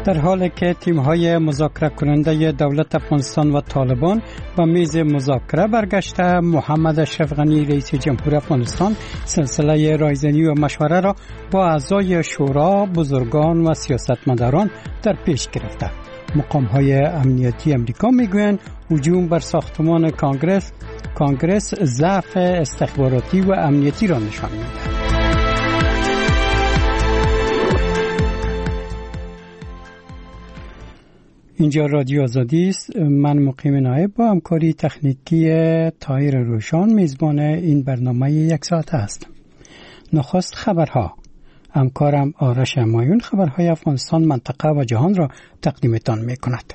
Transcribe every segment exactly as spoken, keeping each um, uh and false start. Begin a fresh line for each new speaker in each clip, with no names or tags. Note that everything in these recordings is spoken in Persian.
در حالی که تیم‌های مذاکره کننده دولت افغانستان و طالبان به میز مذاکره برگشته، محمد اشرف غنی رئیس جمهور افغانستان سلسله رایزنی و مشوره را با اعضای شورا، بزرگان و سیاستمداران در پیش گرفته. مقام‌های امنیتی امریکا میگویند هجوم بر ساختمان کانگرس کانگرس ضعف استخباراتی و امنیتی را نشان می‌دهد. اینجا رادیو آزادی است. من مقیم نایب با همکاری تکنیکی طاهر روشان میزبان این برنامه یک ساعته هستم. نخست خبرها. همکارم آرش همایون خبرهای افغانستان، منطقه و جهان را تقدیمتان میکند.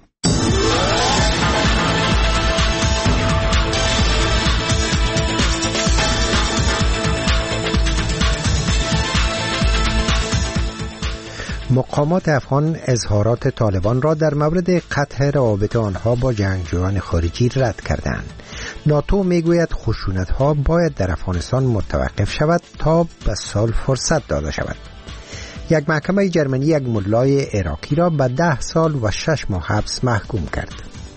مقامات افغان اظهارات طالبان را در مورد قطع روابط آنها با جنگجویان خارجی رد کردند. ناتو میگوید خشونت‌ها باید در افغانستان متوقف شود تا به سال فرصت داده شود. یک محکمه جرمنی یک ملای عراقی را به ده سال و شش ماه حبس محکوم کرد.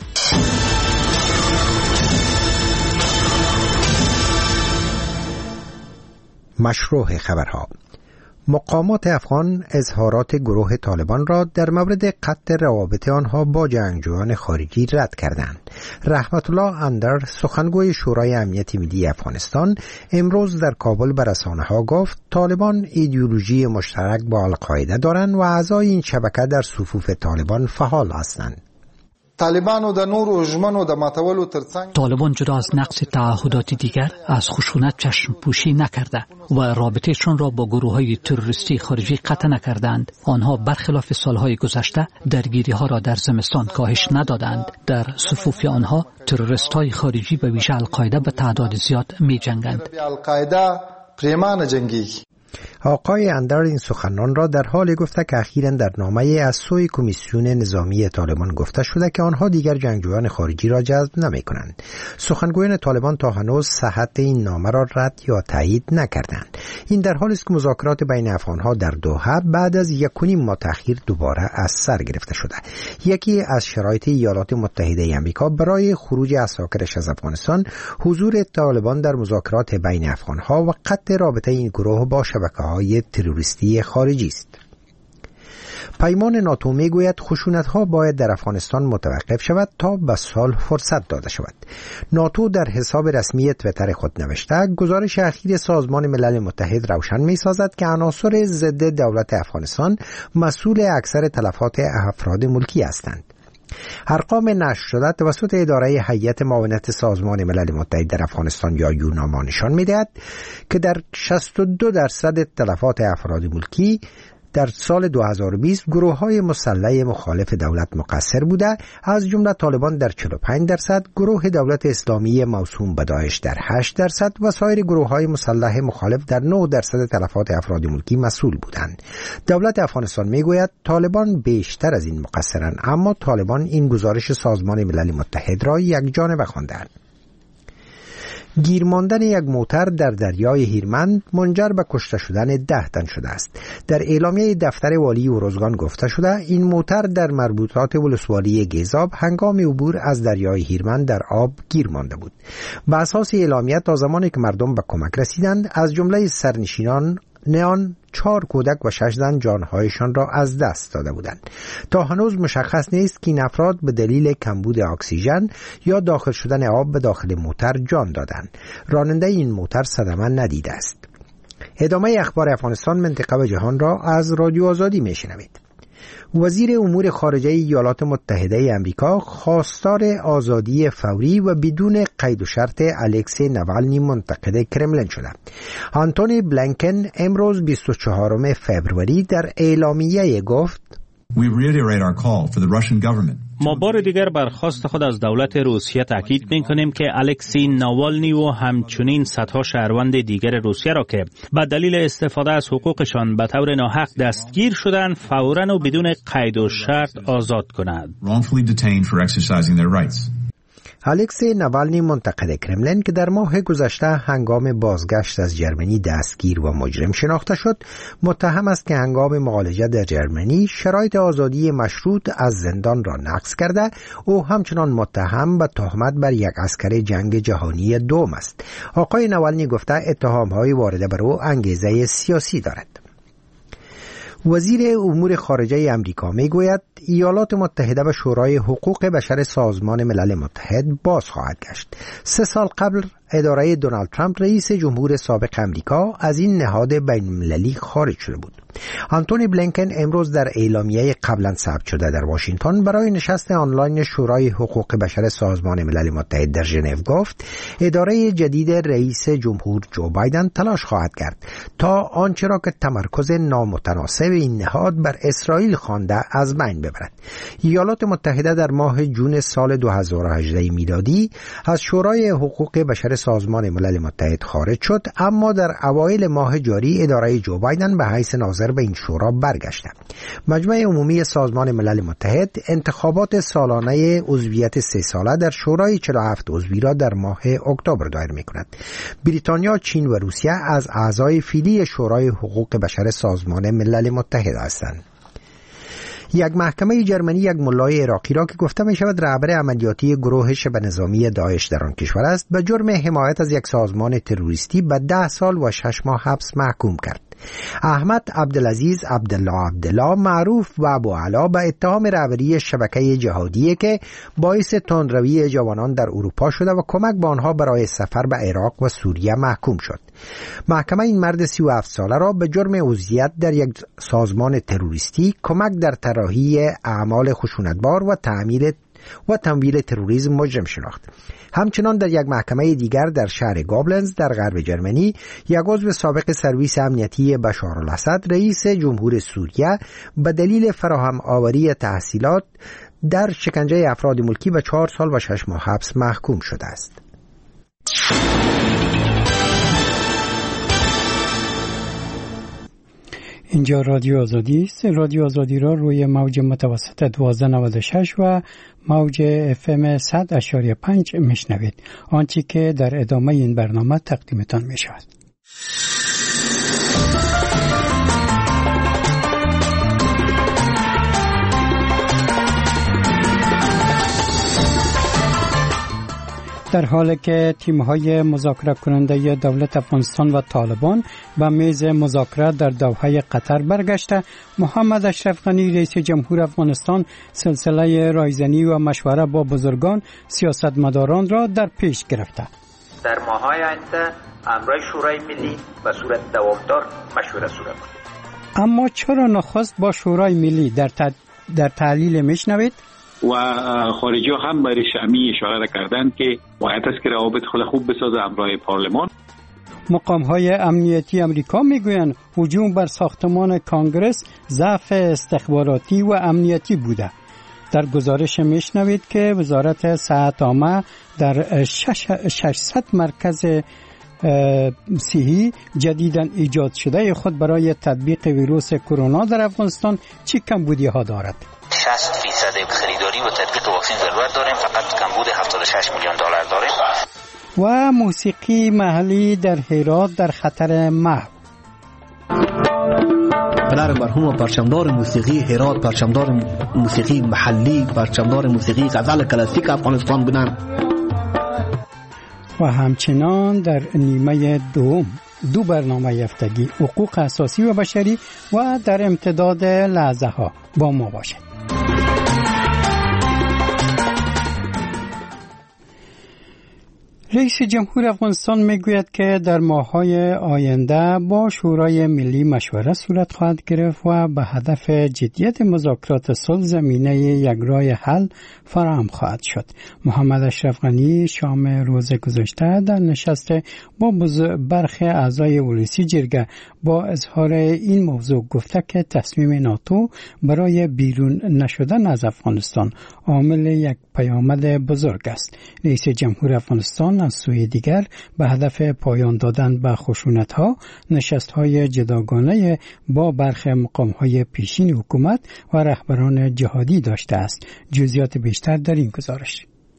مشروع خبرها. مقامات افغان اظهارات گروه طالبان را در مورد قطع روابط آنها با جنگجویان خارجی رد کردند. رحمت الله اندر، سخنگوی شورای امنیت ملی افغانستان، امروز در کابل به رسانه‌ها گفت طالبان ایدئولوژی مشترک با القاعده دارند و اعضای این شبکه در صفوف طالبان فعال هستند.
طالبان جدا از نقض تعهدات دیگر از خشونت چشم پوشی نکرده و رابطهشان را با گروه‌های تروریستی خارجی قطع نکردند. آنها برخلاف سالهای گذشته درگیری ها را در زمستان کاهش ندادند. در صفوف آنها تروریست‌های خارجی به ویژه القاعده به تعداد زیاد می جنگند.
آقای اندر این سخنان را در حال گفته که اخیراً در نامه از سوی کمیسیون نظامی طالبان گفته شده که آنها دیگر جنگجویان خارجی را جذب نمی کنند. سخنگویان طالبان تا هنوز صحت این نامه را رد یا تایید نکردند. این در حالی است که مذاکرات بین افغانها در دوحه بعد از یک و نیم ماه تأخیر دوباره از سر گرفته شده. یکی از شرایط ایالات متحده آمریکا برای خروج عساکرش از افغانستان حضور طالبان در مذاکرات بین افغانها و قطع رابطه این گروه با شبکه‌های تروریستی خارجی است. پیمان ناتو میگوید خشونت‌ها باید در افغانستان متوقف شود تا به صلح فرصت داده شود. ناتو در حساب رسمی توییتر خود نوشته گزارش اخیر سازمان ملل متحد روشن می‌سازد که عناصر ضد دولت افغانستان مسئول اکثر تلفات افراد ملکی هستند. ارقام نشر شده توسط اداره هیئت معاونت سازمان ملل متحد در افغانستان یا یوناما نشان می‌دهد که در شصت و دو درصد تلفات افراد ملکی در سال دو هزار و بیست گروه‌های مسلح مخالف دولت مقصر بوده، از جمله طالبان در چهل و پنج درصد، گروه دولت اسلامی موسوم به داعش در هشت درصد و سایر گروه‌های مسلح مخالف در نه درصد تلفات افراد ملکی مسئول بودند. دولت افغانستان میگوید طالبان بیشتر از این مقصرند، اما طالبان این گزارش سازمان ملل متحد را یکجانبه خواندند. گیر ماندن یک موتر در دریای هیرمند منجر به کشته شدن ده تن شده است. در اعلامیه دفتر والی اروزگان گفته شده این موتر در مربوطات ولسوالی گیزاب هنگام عبور از دریای هیرمند در آب گیر مانده بود. بر اساس اعلامیه تا زمانی که مردم به کمک رسیدند از جمله سرنشینان نیان چهار کودک و شش زن جانهایشان را از دست داده بودند. تا هنوز مشخص نیست که این افراد به دلیل کمبود اکسیژن یا داخل شدن آب به داخل موتر جان دادند. راننده این موتر صدمه ندیده است. ادامه اخبار افغانستان، منطقه و جهان را از رادیو آزادی میشنوید. وزیر امور خارجه ایالات متحده آمریکا خواستار آزادی فوری و بدون قید و شرط الکسی نوالنی منتقد کرملین شده. آنتونی بلینکن امروز بیست و چهارم فوریه در اعلامیه گفت
ما بار دیگر بر خواست خود از دولت روسیه تاکید می‌کنیم که الکسی ناوالنی و همچنین صدها شهروند دیگر روسیه را که به دلیل استفاده از حقوقشان به طور ناحق دستگیر شدند فوراً و بدون قید و شرط آزاد کنند.
الکسی ناوالنی منتقد کرملین که در ماه گذشته هنگام بازگشت از جرمنی دستگیر و مجرم شناخته شد، متهم است که هنگام معالجه در جرمنی شرایط آزادی مشروط از زندان را نقض کرده. او همچنان متهم به تهمت بر یک عسکر جنگ جهانی دوم است. آقای ناوالنی گفته اتهام‌های وارده بر او انگیزه سیاسی دارد. وزیر امور خارجه امریکا میگوید ایالات متحده به شورای حقوق بشر سازمان ملل متحد باز خواهد گشت. سه سال قبل اداره دونالد ترامپ رئیس جمهور سابق امریکا از این نهاد بین المللی خارج شده بود. آنتونی بلینکن امروز در اعلامیه قبلا ثبت شده در واشنگتن برای نشست آنلاین شورای حقوق بشر سازمان ملل متحد در ژنو گفت اداره جدید رئیس جمهور جو بایدن تلاش خواهد کرد تا آنچه را که تمرکز نامتناسب این نهاد بر اسرائیل خوانده از بین ببرد. ایالات متحده در ماه جون سال دو هزار و هجده میلادی از شورای حقوق بشر سازمان ملل متحد خارج شد، اما در اوایل ماه جاری اداره جو بایدن به حیث ناظر به این شورا برگشته. مجمع عمومی سازمان ملل متحد انتخابات سالانه عضویت سه ساله در شورای چهل و هفت عضوی را در ماه اکتبر دایر می‌کند. بریتانیا، چین و روسیه از اعضای فعلی شورای حقوق بشر سازمان ملل متحد هستند. یک محکمه جرمنی یک ملای عراقی را که گفته می شود رهبر عملیاتی گروه شبه نظامی داعش در آن کشور است به جرم حمایت از یک سازمان تروریستی به ده سال و شش ماه حبس محکوم کرد. احمد عبدالعزیز عبدالله عبدالله معروف و ابو علا به اتهام رهبری شبکه جهادیه که باعث تندروی جوانان در اروپا شده و کمک به آنها برای سفر به عراق و سوریه محکوم شد. محکمه این مرد سی و هفت ساله را به جرم عضویت در یک سازمان تروریستی، کمک در طراحی اعمال خشونتبار و تعمیر و تمویل تروریسم مجرم شناخت. همچنان در یک محکمه دیگر در شهر گابلنز در غرب جرمنی، یک عضو سابق سرویس امنیتی بشار الاسد رئیس جمهور سوریه به دلیل فراهم آوری تحصیلات در شکنجه افراد ملکی به چهار سال و شش ماه حبس محکوم شده است.
اینجا رادیو آزادی است. رادیو آزادی را روی موج متوسط دوازده نود و شش و موج اف ام صد اشاری پنج میشنوید. آنچه که در ادامه این برنامه تقدیمتان می شود. در حالی که تیم‌های مذاکره کننده دولت افغانستان و طالبان به میز مذاکره در دوحه قطر برگشته، محمد اشرف غنی رئیس جمهور افغانستان سلسله رایزنی و مشوره با بزرگان سیاستمداران را در پیش گرفته.
در ماه‌های آینده امرای شورای ملی به صورت دوامدار مشوره صورت کنید.
اما چرا نخست با شورای ملی در ت... در تحلیل میشنوید؟
و خارجی ها هم برای شمی اشاره کردن که باید است که روابط خود خوب بسازه همراه پارلمان.
مقام های امنیتی امریکا میگویند هجوم بر ساختمان کانگرس ضعف استخباراتی و امنیتی بوده. در گزارش میشنوید که وزارت صحت عامه در ششصد مرکز صحی جدیداً ایجاد شده خود برای تطبیق ویروس کرونا در افغانستان چه کمبودی ها دارد؟
شصت فیصد خریداری و تطبیق واکسن ضرورت داریم، فقط کمبود هفتاد و شش میلیون دلار داریم.
و موسیقی محلی در هرات در خطر محو.
پدر مرحوم پرچمدار موسیقی هرات، پرچمدار موسیقی محلی، پرچمدار موسیقی غزل کلاسیک افغانستان بودن.
و همچنان در نیمه دوم دو برنامه هفتگی حقوق اساسی و بشری و در امتداد لحظه ها با ما باشید. رئیس جمهور افغانستان میگوید که در ماه‌های آینده با شورای ملی مشوره صورت خواهد گرفت و به هدف جدیت مذاکرات صلح زمینه یک راه حل فراهم خواهد شد. محمد اشرف غنی شام روز گذشته در نشست با برخی اعضای ولسی جرگه با اظهار این موضوع گفته که تصمیم ناتو برای بیرون نشدن از افغانستان عامل یک پیامد بزرگ است. رئیس جمهور افغانستان از سوی دیگر به هدف پایان دادن به خشونت‌ها نشست‌های جداگانه با برخی مقام‌های پیشین حکومت و رهبران جهادی داشته است. جزئیات بیشتر در این گزارش.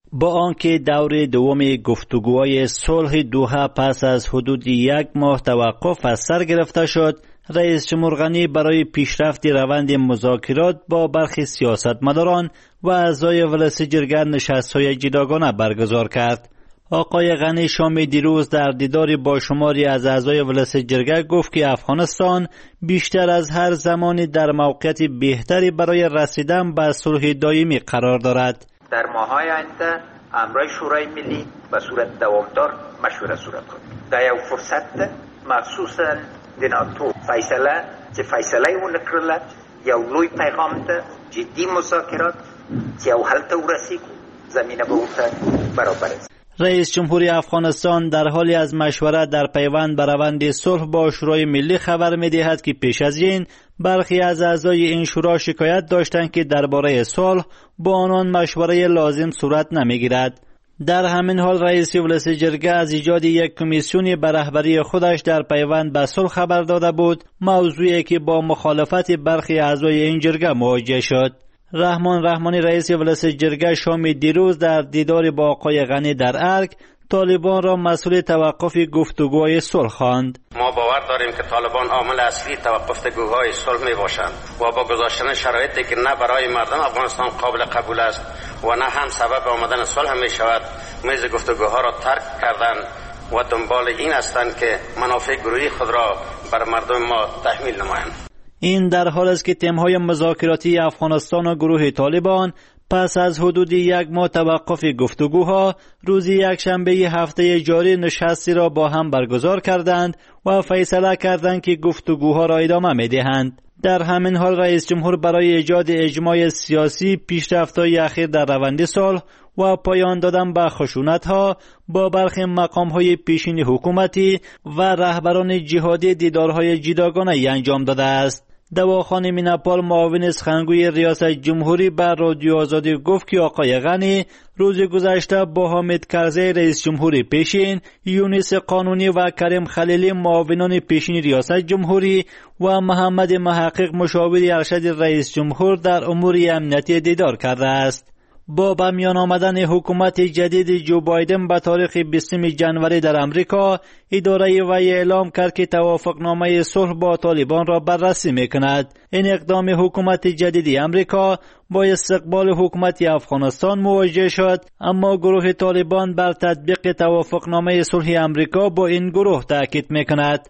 با آنکه دور دوم گفتگوهای صلح دوحه پس از حدود یک ماه توقف از سر گرفته شد، رئیس جمهور غنی برای پیشرفت روند مذاکرات با برخی سیاستمداران و اعضای مجلس جرگه نشست‌های جداگانه برگزار کرد. آقای غنی شام دیروز در دیداری با شماری از اعضای مجلس جرگه گفت که افغانستان بیشتر از هر زمانی در موقعیت بهتری برای رسیدن به صلح دائمی قرار دارد.
در ماهای آینده امرای شورای ملی به صورت دوامدار مشوره صورت کنید. در یک فرصت مخصوصا د ناتو فیصله چې فیصله و نکړله یو لوی پیغام ده جدی مذاکرات چې یو حل ته ورسیږو زمینه به ورته برابر است.
رئیس جمهوری افغانستان در حالی از مشورت در پیوند به روند صلح با شورای ملی خبر می‌دهد که پیش از این برخی از اعضای این شورا شکایت داشتند که درباره صلح با آنان مشوره لازم صورت نمی‌گیرد. در همین حال رئیس مجلس جرگه از ایجاد یک کمیسیونی به رهبری خودش در پیوند به صلح خبر داده بود، موضوعی که با مخالفت برخی اعضای این جرگه مواجه شد. رحمان رحمانی رئیس مجلس جرگه شام دیروز در دیدار با آقای غنی در ارگ طالبان را مسئول توقف گفتگوهای صلح خواند.
ما باور داریم که طالبان عامل اصلی توقف گفتگوهای صلح می باشند و با گذاشتن شرایطی که نه برای مردم افغانستان قابل قبول است و نه هم سبب آمدن صلح می شود، میز گفتگوها را ترک کردند و دنبال این هستند که منافع گروهی خود را بر مردم ما تحمیل نمایند.
این در حال است که تیم‌های مذاکراتی افغانستان و گروه طالبان پس از حدود یک ماه توقف گفتگوها روز یکشنبه هفته جاری نشستی را با هم برگزار کردند و فیصله کردند که گفتگوها را ادامه می‌دهند. در همین حال رئیس جمهور برای ایجاد اجماع سیاسی، پیشرفت‌های اخیر در روند صلح و پایان دادن به خشونت‌ها با برخی مقام‌های پیشین حکومتی و رهبران جهادی دیدارهای جداگانه انجام داده است. دواخانه میناپال معاون سخنگوی ریاست جمهوری بر رادیو آزادی گفت که آقای غنی روز گذشته با حامد کرزی رئیس جمهوری پیشین، یونس قانونی و کریم خلیلی معاونان پیشین ریاست جمهوری و محمد محقق مشاور ارشد رئیس جمهور در امور امنیتی دیدار کرده است. با به میان آمدن حکومت جدید جو بایدن به تاریخ بیستم ژانویه در امریکا، اداره وی اعلام کرد که توافقنامه صلح با طالبان را بررسی میکند. این اقدام حکومت جدید امریکا با استقبال حکومت افغانستان مواجه شد، اما گروه طالبان بر تطبیق توافقنامه صلح امریکا با این گروه تاکید میکند.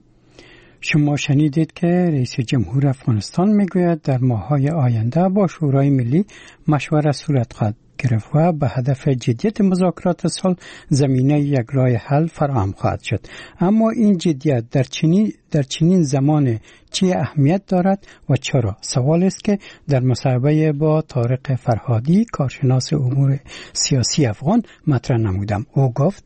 شما شنیدید که رئیس جمهور افغانستان میگوید در ماه‌های آینده با شورای ملی مشوره صورت خواهد گرفت و به هدف جدیت مذاکرات صلح زمینه یک راه حل فراهم خواهد شد. اما این جدیت در چنین در چنین زمان چه اهمیت دارد و چرا؟ سوال است که در مصاحبه با طارق فرهادی کارشناس امور سیاسی افغان مطرح نمودم. او گفت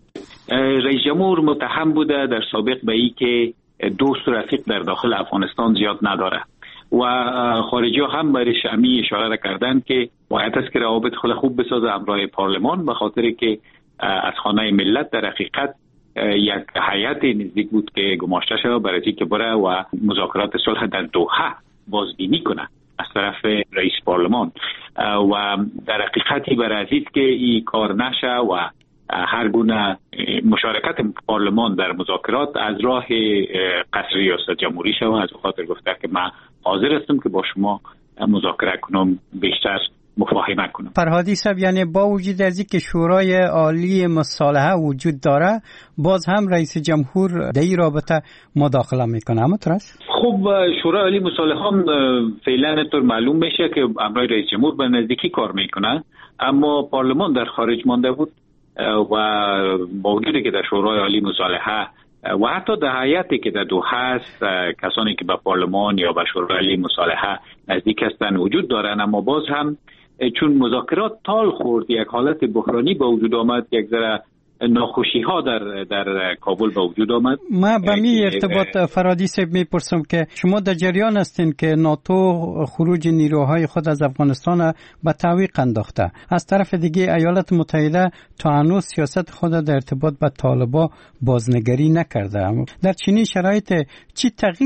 رئیس جمهور متهم بوده در سابق به این که دوست و رفیق در داخل افغانستان زیاد نداره و خارجی ها هم برای شمی اشاره کردن که باید است که روابط خود خوب بسازه همراه پارلمان، به خاطر که از خانه ملت در حقیقت یک هیئت نزدیک بود که گماشته شد برای اینکه بره و مذاکرات صلح در دوحه بازبینی کنه از طرف رئیس پارلمان و در حقیقتی برای است که این کار نشه و هر گونه مشارکت پارلمان در مذاکرات از راه قصر ریاست جمهوری شود. از خاطر گفته که من حاضر هستم که با شما مذاکره کنم، بیشتر مفاهمه کنم.
فرهادی صاحب، یعنی با وجود از اینکه شورای عالی مصالحه وجود داره، باز هم رئیس جمهور در این رابطه مداخله میکنه؟ اما ترس
خب شورای عالی مصالحه هم فعلا طور معلوم میشه که امرای رئیس جمهور به نزدیکی کار میکنه، اما پارلمان در خارج مانده بود و با وجودی که در شورای عالی مصالحه و حتی در هیئتی که در دوحه است کسانی که به پارلمان یا به شورای عالی مصالحه نزدیک هستند وجود دارند، اما باز هم چون مذاکرات تال خورد، یک حالت بحرانی به وجود آمد، یک ذره ناخوشی ها در در کابل به وجود آمد.
ما به می ارتباط فرهادی صاحب میپرسم که شما در جریان هستین که ناتو خروج نیروهای خود از افغانستان به تعویق انداخته، از طرف دیگه ایالات متحده تا هنوز سیاست خود در ارتباط با طالبان بازنگری نکرده. در چنین شرایط چی تغییر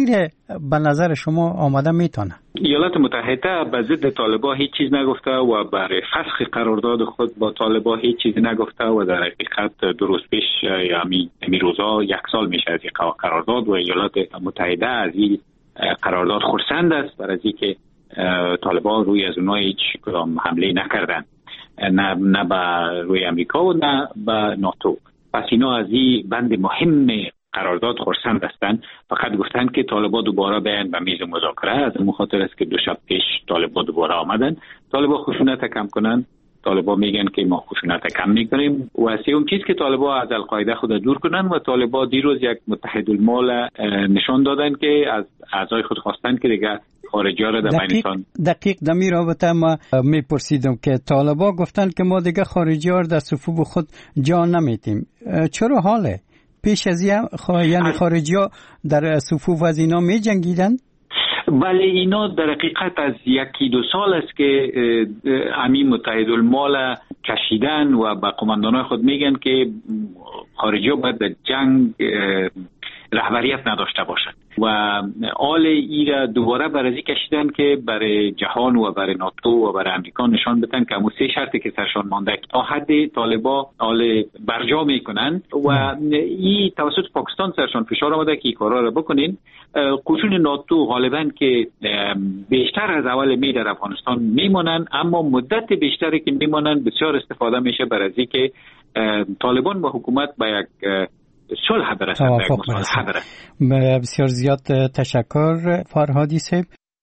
به نظر شما آماده میتونه؟
ایالات متحده به ضد طالبان هیچ چیز نگفته و برای فسخ قرارداد خود با طالبان هیچ چیز نگفته و در حقیقت دو روز پیش یعنی می روزا یک سال میشه از این قرارداد و ایالات متحده از این قرارداد خرسند است برای اینکه طالبان روی از اونها هیچ کدام حمله نکردن، نه نه به روی امریکا و نه به ناتو. پس اینا از این بند مهم قرارداد خرسند هستند. فقط گفتن که طالبان دوباره بیان به میز مذاکره. از این خاطر است که دو شب پیش طالبان دوباره آمدن. طالبان خشونت کم کنن. طالبان میگن که ما خشونت کم میکنیم و سوم چیز که طالبان از القاعده خود دور کنن و طالبان دیروز یک متحدالمال نشان دادن که از اعضای خود خواستن که دیگه خارجی ها را در بینتان
دقیق دمی رابطه ما میپرسیدم که طالبان گفتن که ما دیگه خارجی ها را در صفوف خود جا نمیتیم. چرا حاله؟ پیش از این خوا... یعنی خارجی ها در صفوف از اینا می جنگیدن؟
بله، اینا در حقیقت از یکی دو سال است که امین متحدالمال کشیدن و به قماندانای خود میگن که خارجی ها باید در جنگ رهبریت نداشته باشند و آل ایرا دوباره برازی کشیدن که برای جهان و برای ناتو و برای امریکا نشان بدن که همون سه شرطی که سرشان مانده تا حد طالبا آل برجا میکنن و این توسط پاکستان سرشان فشار آمده که این کارا را بکنین. قشون ناتو غالبا که بیشتر از اول می در افغانستان میمونن، اما مدت بیشتری که میمونن بسیار استفاده میشه برای که طالبان با حکومت با یک صلح برسند.
بسیار زیاد تشکر فرهادی صاحب.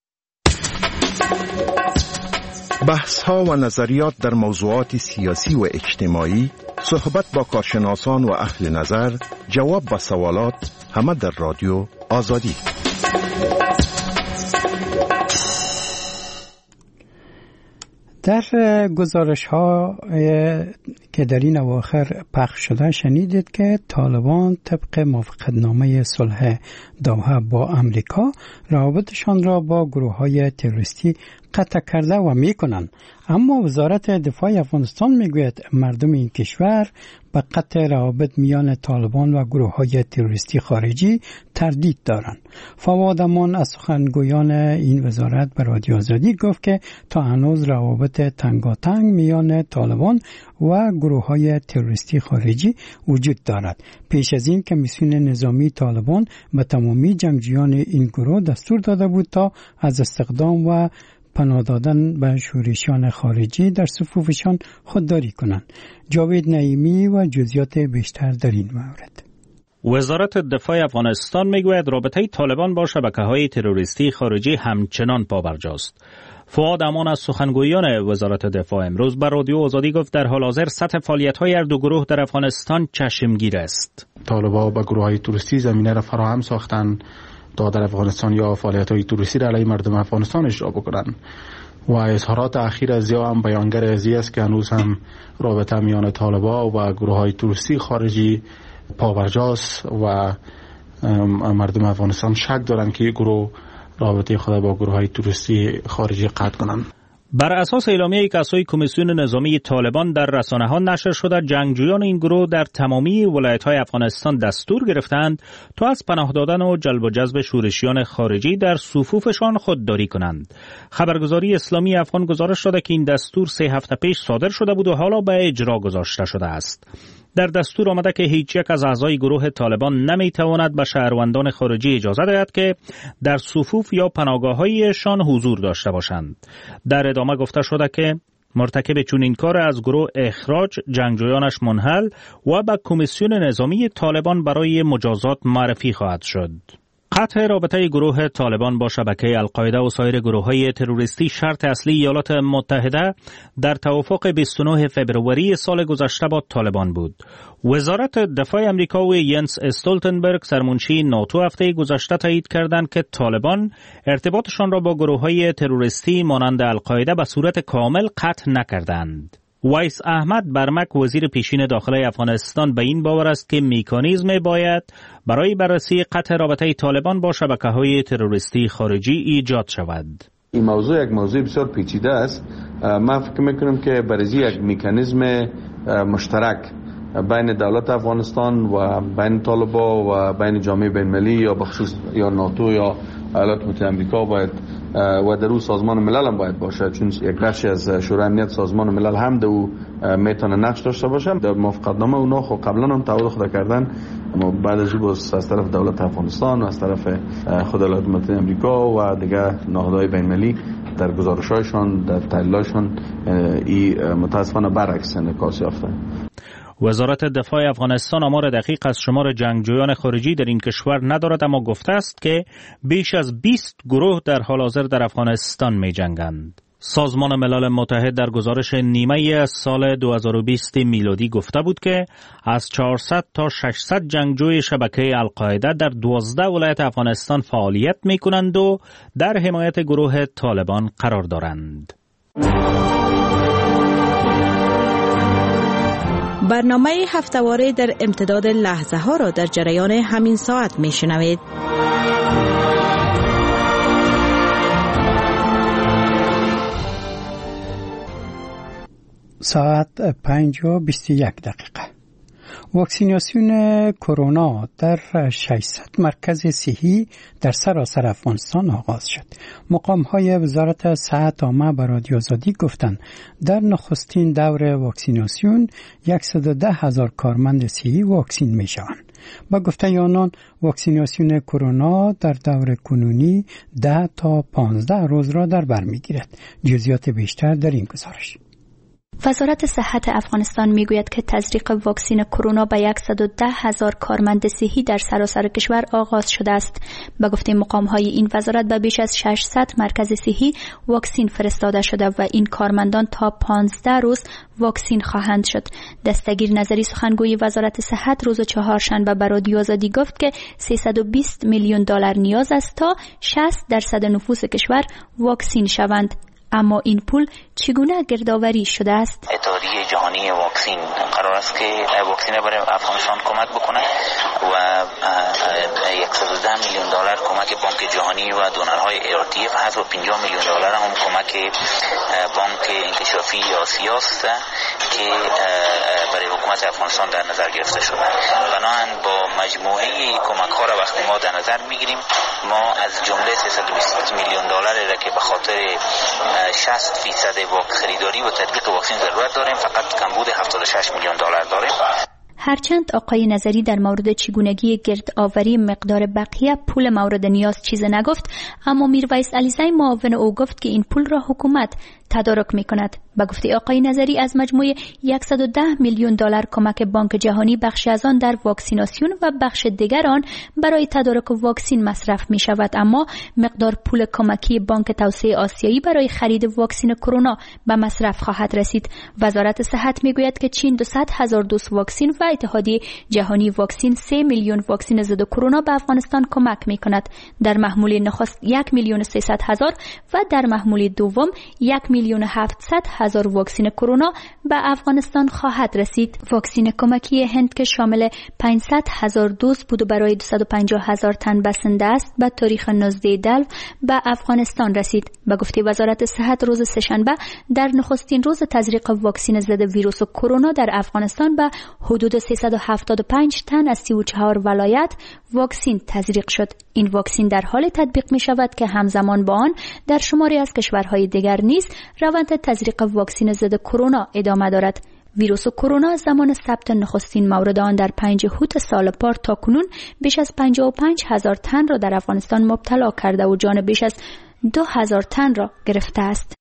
بحث ها و نظریات در موضوعات سیاسی و اجتماعی، صحبت با کارشناسان و اهل نظر، جواب به سوالات، همه در رادیو آزادی.
در گزارش ها که در این اواخر پخش شده شنیدید که طالبان طبق موافقتنامه صلح دوحه با امریکا روابطشان را با گروه های تروریستی قطع کرده و می کنند. اما وزارت دفاع افغانستان می گوید مردم این کشور به قطع روابط میان طالبان و گروه های تروریستی خارجی تردید دارند. فواد امان از سخنگویان این وزارت به رادیو آزادی گفت که تا هنوز روابط تنگاتنگ میان طالبان و گروه های تروریستی خارجی وجود دارد. پیش از این کمیسیون نظامی طالبان به تمامی جنگجویان این گروه دستور داده بود تا از استخدام و پناه دادن به شورشیان خارجی در صفوفشان خودداری کنند. جاوید نعیمی و جزئیات بیشتر در این مورد.
وزارت دفاع افغانستان میگوید رابطه طالبان با شبکه‌های تروریستی خارجی همچنان پابرجاست. فواد امان از سخنگویان وزارت دفاع امروز بر رادیو آزادی گفت در حال حاضر سطح فعالیت‌های هر دو گروه در افغانستان چشمگیر است.
طالبان با گروه‌های تروریستی زمینه را فراهم ساختند تا در افغانستان یا فعالیت‌های تروریستی را علیه مردم افغانستان اجرا بکنند و اظهارات اخیر از یا هم بیانگر ازی است که هنوز هم رابطه میان طالبان و گروه‌های تروریستی خارجی پابرجاست و مردم افغانستان شک دارند که گروه رابطه خود با گروه‌های تروریستی خارجی قطع کنند.
بر اساس اعلامیه‌ای که از سوی کمیسیون نظامی طالبان در رسانه‌ها نشر شده، جنگجویان این گروه در تمامی ولایت‌های افغانستان دستور گرفتند تا از پناه دادن و جلب و جذب شورشیان خارجی در صفوفشان خودداری کنند. خبرگزاری اسلامی افغان گزارش داده که این دستور سه هفته پیش صادر شده بود و حالا به اجرا گذاشته شده است. در دستور آمده که هیچ یک از اعضای گروه طالبان نمیتواند به شهروندان خارجی اجازه دهد که در صفوف یا پناهگاه‌هایشان حضور داشته باشند. در ادامه گفته شده که مرتکب چنین کار از گروه اخراج، جنگجویانش منحل و به کمیسیون نظامی طالبان برای مجازات معرفی خواهد شد. قطع رابطه گروه طالبان با شبکه القاعده و سایر گروه‌های تروریستی شرط اصلی ایالات متحده در توافق بیست و نه فوریه سال گذشته با طالبان بود. وزارت دفاع امریکا و ینس استولتنبرگ سرمنشی ناتو هفته گذشته تایید کردند که طالبان ارتباطشان را با گروه‌های تروریستی مانند القاعده به صورت کامل قطع نکردند. ویس احمد برمک وزیر پیشین داخلی افغانستان به این باور است که مکانیزم باید برای بررسی قطع رابطه طالبان با شبکه‌های تروریستی خارجی ایجاد شود.
این موضوع یک موضوع بسیار پیچیده است. من فکر میکنم که بررسی یک مکانیزم مشترک بین دولت افغانستان و بین طالبان و بین جامعه بین‌المللی یا بخصوص یا ناتو یا ایالات متحده آمریکا باید و در او سازمان ملل هم باید باشه، چون یک بخشی از شورای امنیت سازمان ملل هم در او میتونه نقش داشته باشه. در موافقتنامه اونا خب قبلا هم تعهد خود کردن، اما بعد از او از طرف دولت افغانستان و از طرف خود ایالات متحده آمریکا و دیگه نهادهای بین المللی در گزارش‌هایشان، در تحلیل‌هایشان این متاسفانه برعکس انعکاس یافته.
وزارت دفاع افغانستان آمار دقیق از شمار جنگجویان خارجی در این کشور ندارد، اما گفته است که بیش از بیست گروه در حال حاضر در افغانستان می جنگند. سازمان ملل متحد در گزارش نیمه سال دو هزار و بیست میلادی گفته بود که از چهارصد تا ششصد جنگجوی شبکه القاعده در دوازده ولایت افغانستان فعالیت می کنند و در حمایت گروه طالبان قرار دارند.
برنامه هفته‌واره در امتداد لحظه ها را در جریان همین ساعت می شنوید.
ساعت پنج و بیست و یک دقیقه. واکسیناسیون کرونا در ششصد مرکز صحی در سراسر افغانستان آغاز شد. مقام‌های وزارت صحت عامه به رادیو آزادی گفتند در نخستین دور واکسیناسیون صد و ده هزار کارمند صحی واکسین می‌شوند. با گفته آنان واکسیناسیون کرونا در دور کنونی ده تا پانزده روز را در بر می‌گیرد. جزئیات بیشتر در این گزارش.
وزارت صحت افغانستان میگوید که تزریق واکسن کرونا به صد و ده هزار کارمند صحی در سراسر کشور آغاز شده است. به گفته مقام‌های این وزارت به بیش از ششصد مرکز صحی واکسن فرستاده شده و این کارمندان تا پانزده روز واکسن خواهند شد. دستگیر نظری سخنگوی وزارت صحت روز چهارشنبه به رادیو آزادی گفت که سیصد و بیست میلیون دلار نیاز است تا شصت درصد نفوس کشور واکسن شوند. اما این پول چگونه گردآوری شده است؟
اتحادیه جهانی واکسن قرار است که واکسن برای افغانستان کمک بکنه و صد و ده میلیون دلار کمک بانک جهانی و دونرهای ای آر تی اف هست و پنجاه میلیون دلار هم کمک بانک انکشافی آسیا است که برای حکومت افغانستان در نظر گرفته شده. بنابراین با مجموعه کمک ها را وقتی ما در نظر میگیریم، ما از جمله سیصد و بیست میلیون دلار را که به خاطر شصت فیصد خریداری و تطبیق واکسن ضرورت داریم، فقط کمبود هفتاد و شش میلیون دلار داریم.
هرچند آقای نظری در مورد چگونگی گرد آوری مقدار بقیه پول مورد نیاز چیز نگفت، اما میرویس علیزی معاون او گفت که این پول را حکومت تدارک می کند. به گفته آقای نظری از مجموع صد و ده میلیون دلار کمک بانک جهانی بخشی از آن در واکسیناسیون و بخش دیگر آن برای تدارک واکسن مصرف می شود، اما مقدار پول کمکی بانک توسعه آسیایی برای خرید واکسن کرونا به مصرف خواهد رسید. وزارت صحت می گوید که چین دویست هزار دوز واکسن و اتحادیه جهانی واکسن سه میلیون واکسن ضد کرونا به افغانستان کمک می کند. در محموله نخست یک میلیون و سیصد هزار و در محموله دوم یک میلیون و هفتصد هزار واکسن کرونا به افغانستان خواهد رسید. واکسن کمکی هند که شامل پانصد هزار دوز بود و برای دویست و پنجاه هزار تن بسنده است، به تاریخ نوزده دلو به افغانستان رسید. به گفته وزارت صحت روز سه‌شنبه در نخستین روز تزریق واکسن ضد ویروس کرونا در افغانستان به حدود سیصد و هفتاد و پنج تن از سی و چهار ولایت واکسن تزریق شد. این واکسن در حال تطبیق می شود که همزمان با آن در شماری از کشورهای دیگر نیز روند تزریق واکسن ضد کرونا ادامه دارد. ویروس کرونا زمان ثبت نخستین مورد آن در پنج هوت سال پار تا کنون بیش از پنجاه و پنج هزار تن را در افغانستان مبتلا کرده و جان بیش از دو هزار تن را گرفته است.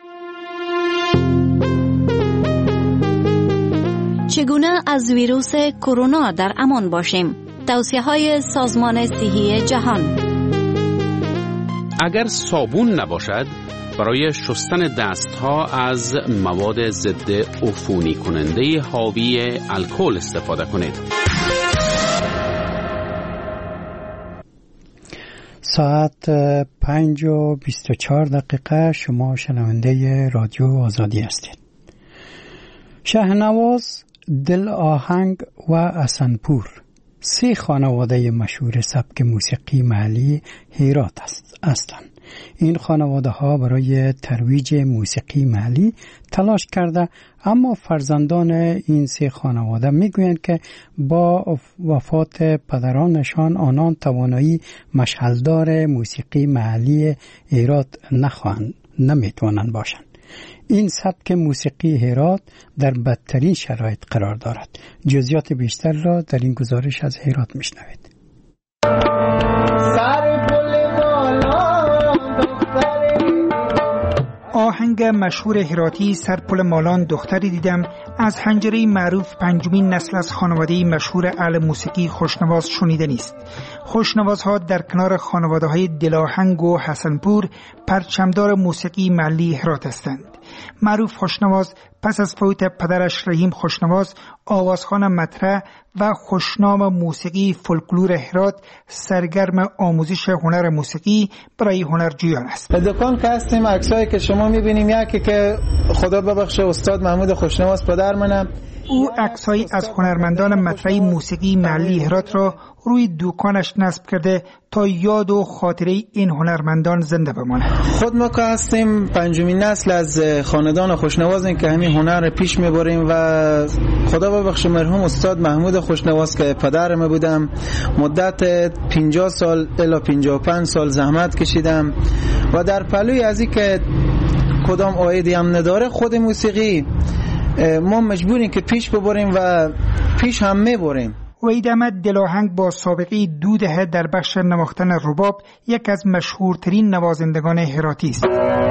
چگونه از ویروس کرونا در امان باشیم؟ توصیه‌های سازمان صحی جهان.
اگر صابون نباشد، برای شستن دستها از مواد ضد عفونی کننده حاوی الکل استفاده کنید.
ساعت پنج و بیست و چهار دقیقه. شما شنونده رادیو آزادی هستید. شهنواز، دل آهنگ و اسنپور سه خانواده مشهور سبک موسیقی محلی هرات هستند. این خانواده ها برای ترویج موسیقی محلی تلاش کرده، اما فرزندان این سه خانواده میگویند که با وفات پدرانشان آنان توانایی مشعلدار موسیقی محلی هرات نخواهند نمیتوانند باشند. این سبک موسیقی هرات در بدترین شرایط قرار دارد. جزئیات بیشتر را در این گزارش از هرات میشنوید.
آهنگ مشهور هراتی سرپل مالان دختری دیدم از حنجره معروف پنجمین نسل از خانواده مشهور اهل موسیقی خوشنواز شنیده نیست. خوشنوازها در کنار خانواده های دلاهنگ و حسنپور پرچمدار موسیقی محلی هرات هستند. معروف خوشنواز پس از فوت پدرش رحیم خوشنواز آوازخوان مطرح و خوشنام موسیقی فولکلور هرات سرگرم آموزش هنر موسیقی برای هنرجویان است.
به دکان که هستیم عکسایی که شما میبینیم یکی که خدا ببخشه استاد محمود خوشنواز پدر منم.
او عکسایی از هنرمندان مطرح موسیقی محلی هرات را روی دکانش نصب کرده تا یاد و خاطره این هنرمندان زنده بماند.
خود ما که هستیم پنجمین نسل از خاندان خوشنوازیم که همین هنر پیش میبریم و خدا ببخشه مرحوم استاد محمود خوشنواز که پدرم بودم مدت پنجاه سال الی پنجاه و پنج سال زحمت کشیدم و در پلوی از این که کدام عایدی هم نداره خود موسیقی ما مجبوریم که پیش ببریم و پیش هم میبریم.
وحید احمد دلاهنگ با سابقه دو دهه در بخش نواختن رباب یک از مشهورترین نوازندگان هراتی است.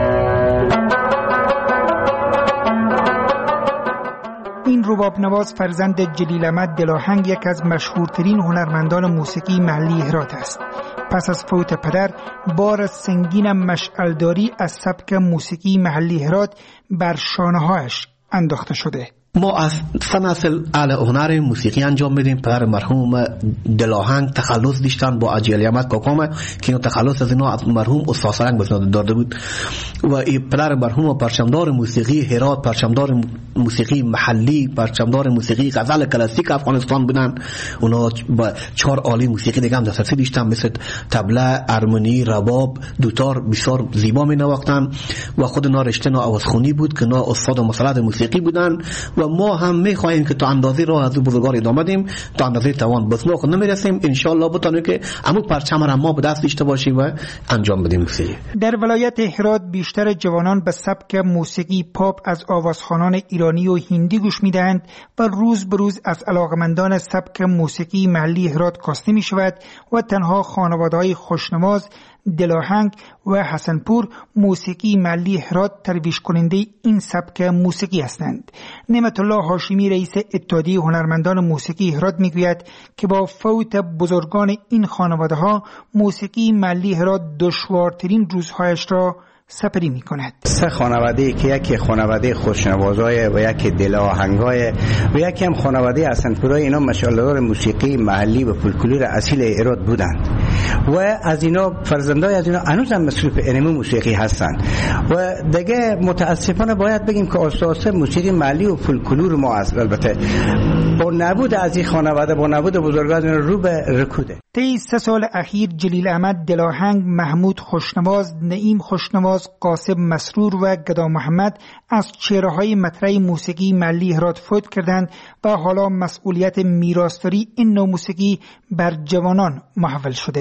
این رباب نواز فرزند جلیل احمد دلاهنگ یک از مشهورترین هنرمندان موسیقی محلی هرات است. پس از فوت پدر بار سنگین مشعلداری از سبک موسیقی محلی هرات بر شانه‌هایش انداخته شده.
ما از سه نسل اهل هنر موسیقی انجام میدیم. پدر مرحوم دلاهنگ تخلص داشتن با اجیل احمد کاکام که اینو تخلص از اینا از مرحوم استاد سرنگ بسناد داده بود و این پدر مرحوم پرچمدار موسیقی هرات، پرچمدار موسیقی محلی، پرچمدار موسیقی غزل کلاسیک افغانستان بودن. اونا با چهار آله موسیقی دیگه هم دسترسی داشتن مثل طبله، ارمنی، رباب، دوتار بسیار زیبا می نواختن و خود اونا رشته نا آوازخوانی بود که اونا استاد مسلط موسیقی بودن و ما هم میخواهیم که تا اندازه راه از بزرگان ادامه بدیم، تا اندازه توان بس ما خود نمیرسیم ان شاء الله بتونیم که همون پرچم را ما به دست داشته باشیم و انجام بدیم موسیقی.
در ولایت هرات بیشتر جوانان به سبک موسیقی پاپ از آوازخوانان ایرانی و هندی گوش میدهند و روز به روز از علاقمندان سبک موسیقی محلی هرات کاسته می شود و تنها خانواده‌های خوشنواز دلاهنگ و حسنپور موسیقی محلی هرات ترویج کننده این سبک موسیقی هستند. نعمت الله هاشمی رئیس اتحادیه هنرمندان موسیقی هرات میگوید که با فوت بزرگان این خانواده ها موسیقی محلی هرات دشوارترین روزهایش را سپری می کند.
سه خانواده که یکی خانواده خوشنوازای و یکی دلاهنگای و یکی هم خانواده حسنپورای، اینا مشعلدار موسیقی محلی و فولکلور اصیل ایراد بودند و از اینا فرزندای از اینا هنوز هم مصروف علم موسیقی هستند و دیگه متاسفانه باید بگیم که اساس موسیقی محلی و فولکلور ما است. البته با نبود از این خانواده، با نبود بزرگان رو به رکوده.
طی سه سال اخیر جلیل احمد دلاهنگ، محمود خوشنواز، نعیم خوشنواز، قاسم مسرور و گدا محمد از چهره‌های مطرح موسیقی محلی هرات فوت کردند و حالا مسئولیت میراثداری این نوع موسیقی بر جوانان محول شده.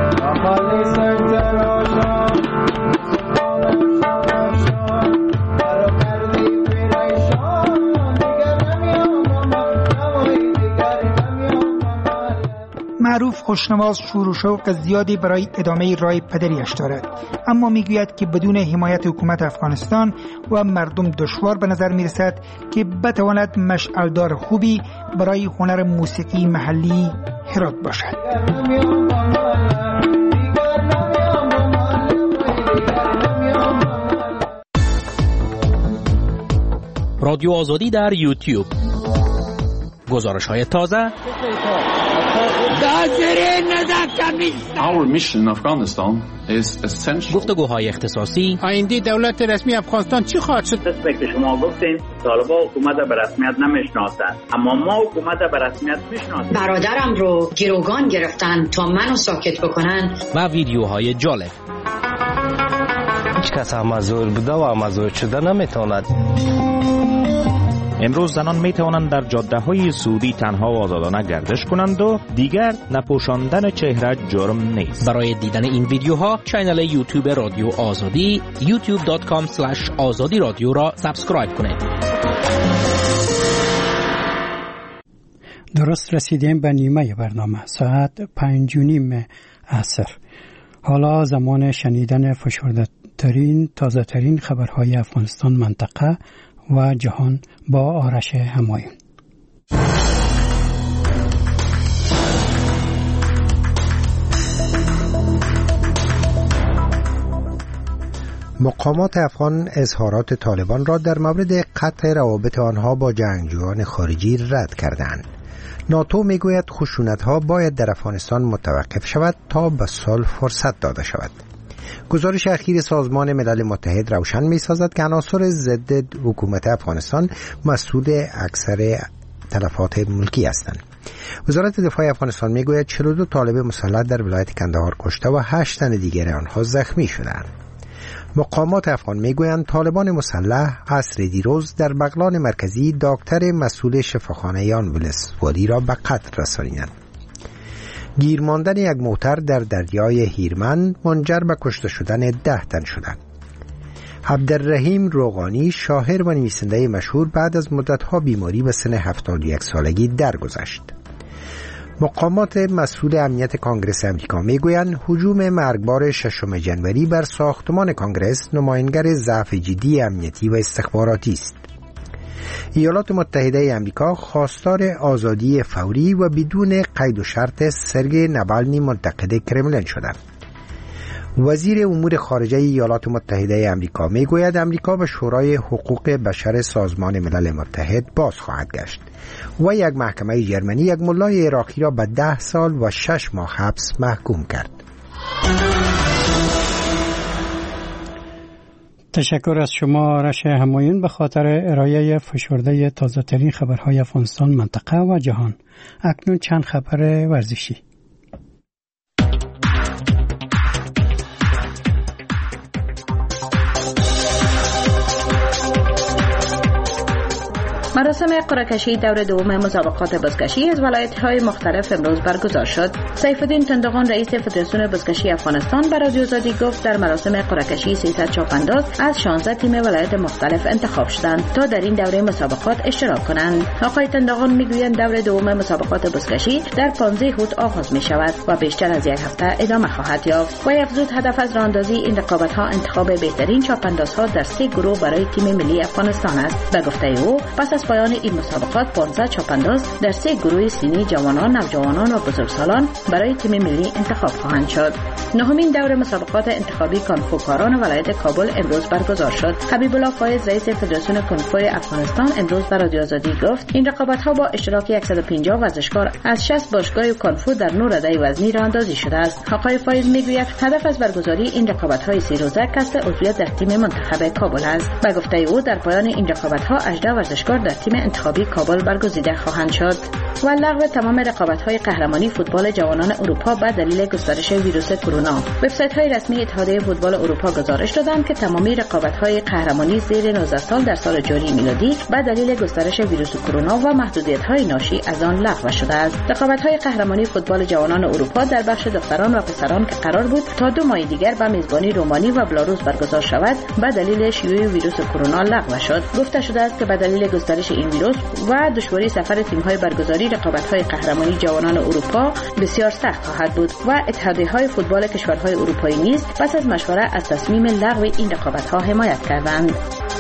معروف خوشنواز شور و شوق زیادی برای ادامه راه پدریش دارد، اما میگوید که بدون حمایت حکومت افغانستان و مردم دشوار به نظر میرسد که بتواند مشعلدار خوبی برای هنر موسیقی محلی هرات باشد.
رادیو آزادی در یوتیوب، گزارش های تازه،
Our mission in Afghanistan is essential.
گفتگوهای اختصاصی.
آینده دولت رسمی افغانستان چی خواهد شد؟
دسته که شما گفتین طالبان حکومت به رسمیت نمیشناسند، اما ما حکومت به رسمیت میشناسیم.
برادرم رو گروگان گرفتن تا منو ساکت بکنن.
و ویدیوهای جالب.
هیچ کس هم مزور بوده و مزور شده نمیتواند.
امروز زنان می توانند در جاده های سعودی تنها و آزادانه گردش کنند و دیگر نپوشاندن چهره جرم نیست.
برای دیدن این ویدیوها کانال یوتیوب رادیو آزادی یوتیوب دات کام اسلش آزادی رادیو را سابسکرایب کنید.
درست رسیدیم به نیمه برنامه، ساعت پنج و نیم عصر. حالا زمان شنیدن فشرده ترین تازه ترین خبرهای افغانستان، منطقه و جهان با آرش همایون.
مقامات افغان اظهارات طالبان را در مورد قطع روابط آنها با جنگجویان خارجی رد کردند. ناتو میگوید خشونت‌ها باید در افغانستان متوقف شود تا به صلح فرصت داده شود. گزارش اخیر سازمان ملل متحد روشن می‌سازد که عناصر ضد حکومت افغانستان مسئول اکثر تلفات ملکی هستند. وزارت دفاع افغانستان میگوید چهل و دو طالب مسلح در ولایت کندهار کشته و هشت تن دیگر آنها زخمی شدند. مقامات افغان میگویند طالبان مسلح عصر دیروز در بغلان مرکزی دکتر مسئول شفاخانه آن ولسوالی را به قتل رسانیدند. گیر ماندن یک موتر در دریای هیرمند منجر به کشته شدن ده تن شدند. عبدالرحیم روغانی، شاعر و نویسنده مشهور، بعد از مدت‌ها بیماری به سن هفتاد و یک سالگی درگذشت. مقامات مسئول امنیت کانگرس امریکا میگویند هجوم مرگبار ششم جنوری بر ساختمان کانگرس نمایانگر ضعف جدی امنیتی و استخباراتی است. ایالات متحده امریکا خواستار آزادی فوری و بدون قید و شرط سرگئی نابالنی منتقد کرملین شدند. وزیر امور خارجه ایالات متحده امریکا میگوید امریکا به شورای حقوق بشر سازمان ملل متحد باز خواهد گشت و یک محکمه جرمنی یک ملای عراقی را به ده سال و شش ماه حبس محکوم کرد.
تشکر از شما آرش همایون به خاطر ارائه فشرده تازه ترین خبرهای افغانستان، منطقه و جهان. اکنون چند خبر ورزشی.
مراسم قرعه کشی دور دوم مسابقات بزکشی از ولایت‌های مختلف امروز برگزار شد. سیف الدین تندغان رئیس فدراسیون بزکشی افغانستان به رادیو آزادی گفت در مراسم قرعه کشی سیصد چاپانداز از شانزده تیم ولایت مختلف انتخاب شدند تا در این دوره مسابقات اشتراک کنند. آقای تندغان میگویند دور دوم مسابقات بزکشی در پانزده هوت آغاز می شود و بیشتر از یک هفته ادامه خواهد یافت. و افزود هدف از راهاندازی این رقابت‌ها انتخاب بهترین چاپاندازها در سه گروه برای تیم ملی افغانستان است. به گفته او پس از پایان این مسابقات پانزده چاپانداز در سه گروه سینی جوانان، نوجوانان و بزرگسالان برای تیم ملی انتخاب خواهند شد. نهمین دور مسابقات انتخابی کانفوکاران ولایت کابل امروز برگزار شد. حبیب الله فایز رئیس فدراسیون کانفوی افغانستان امروز در رادیو آزادی گفت این رقابت‌ها با اشتراک صد و پنجاه ورزشکار از شصت باشگاه کانفو در نه رده وزنی راهاندازی شده است. آقای فایز میگوید هدف از برگزاری این رقابت‌های سی روزه کسب عضویت در تیم منتخب کابل است. به گفته او در پایان این رقابت‌ها هجده ورزشکار در تیم انتخابی کابل برگزیده خواهند شد. و لغو تمام رقابت‌های قهرمانی فوتبال جوانان اروپا به دلیل گسترش ویروس کرونا. وبسایت‌های رسمی اتحادیه فوتبال اروپا گزارش دادند که تمامی رقابت‌های قهرمانی زیر نوزده سال در سال جاری میلادی به دلیل گسترش ویروس کرونا و محدودیت‌های ناشی از آن لغو شده است. رقابت‌های قهرمانی فوتبال جوانان اروپا در بخش دختران و پسران که قرار بود تا دو ماه دیگر به میزبانی رومانی و بلاروس برگزار شود به دلیل شیوع ویروس کرونا لغو شد. گفته شده است که به دلیل گسترش این ویروس و دشواری سفر تیم‌های برگزاری رقابت‌های قهرمانی جوانان اروپا بسیار سخت خواهد بود و اتحادیه‌های فوتبال کشورهای اروپایی نیز پس از مشوره از تصمیم لغو این رقابت‌ها حمایت کردند.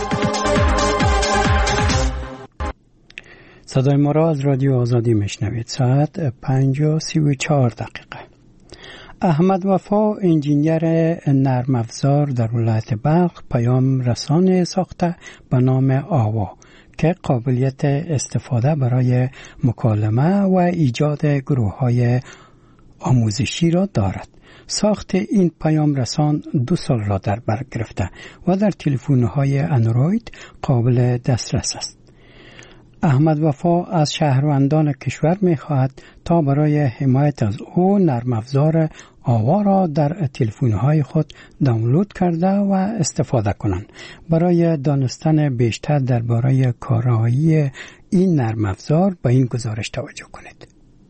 صدای ما را از رادیو آزادی میشنوید. ساعت پنج و سی و چهار دقیقه. احمد وفا انجینیر نرم افزار در ولایت بلخ پیام رسانه ساخته به نام آوا که قابلیت استفاده برای مکالمه و ایجاد گروه‌های آموزشی را دارد. ساخت این پیام رسان دو سال را در بر گرفته و در تلفن‌های اندروید قابل دسترس است. احمد وفا از شهروندان کشور می‌خواهد تا برای حمایت از او نرم افزار آوا را در تلفن‌های خود دانلود کرده و استفاده کنند. برای دانستن بیشتر درباره کارایی این نرم افزار به این گزارش توجه کنید.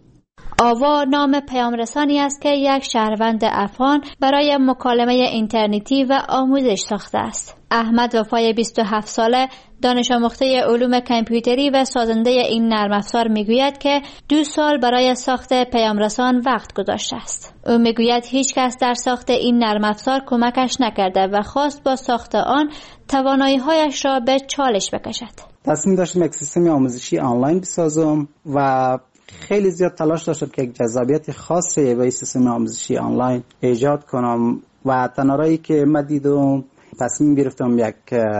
آوا نام پیامرسانی است که یک شهروند افغان برای مکالمه اینترنتی و آموزش ساخته است. احمد وفای بیست و هفت ساله دانش آموخته علوم کامپیوتری و سازنده این نرم افزار میگوید که دو سال برای ساخت پیامرسان وقت گذاشته است. او میگوید هیچ کس در ساخت این نرم افزار کمکش نکرده و خواست با ساخت آن توانایی‌هایش را به چالش بکشد.
تصمیم داشتم یک سیستم آموزشی آنلاین بسازم و خیلی زیاد تلاش داشتم که یک جذابیت خاصی به این سیستم آموزشی آنلاین ایجاد کنم و تنارایی که من دیدم تصمیم گرفتم یک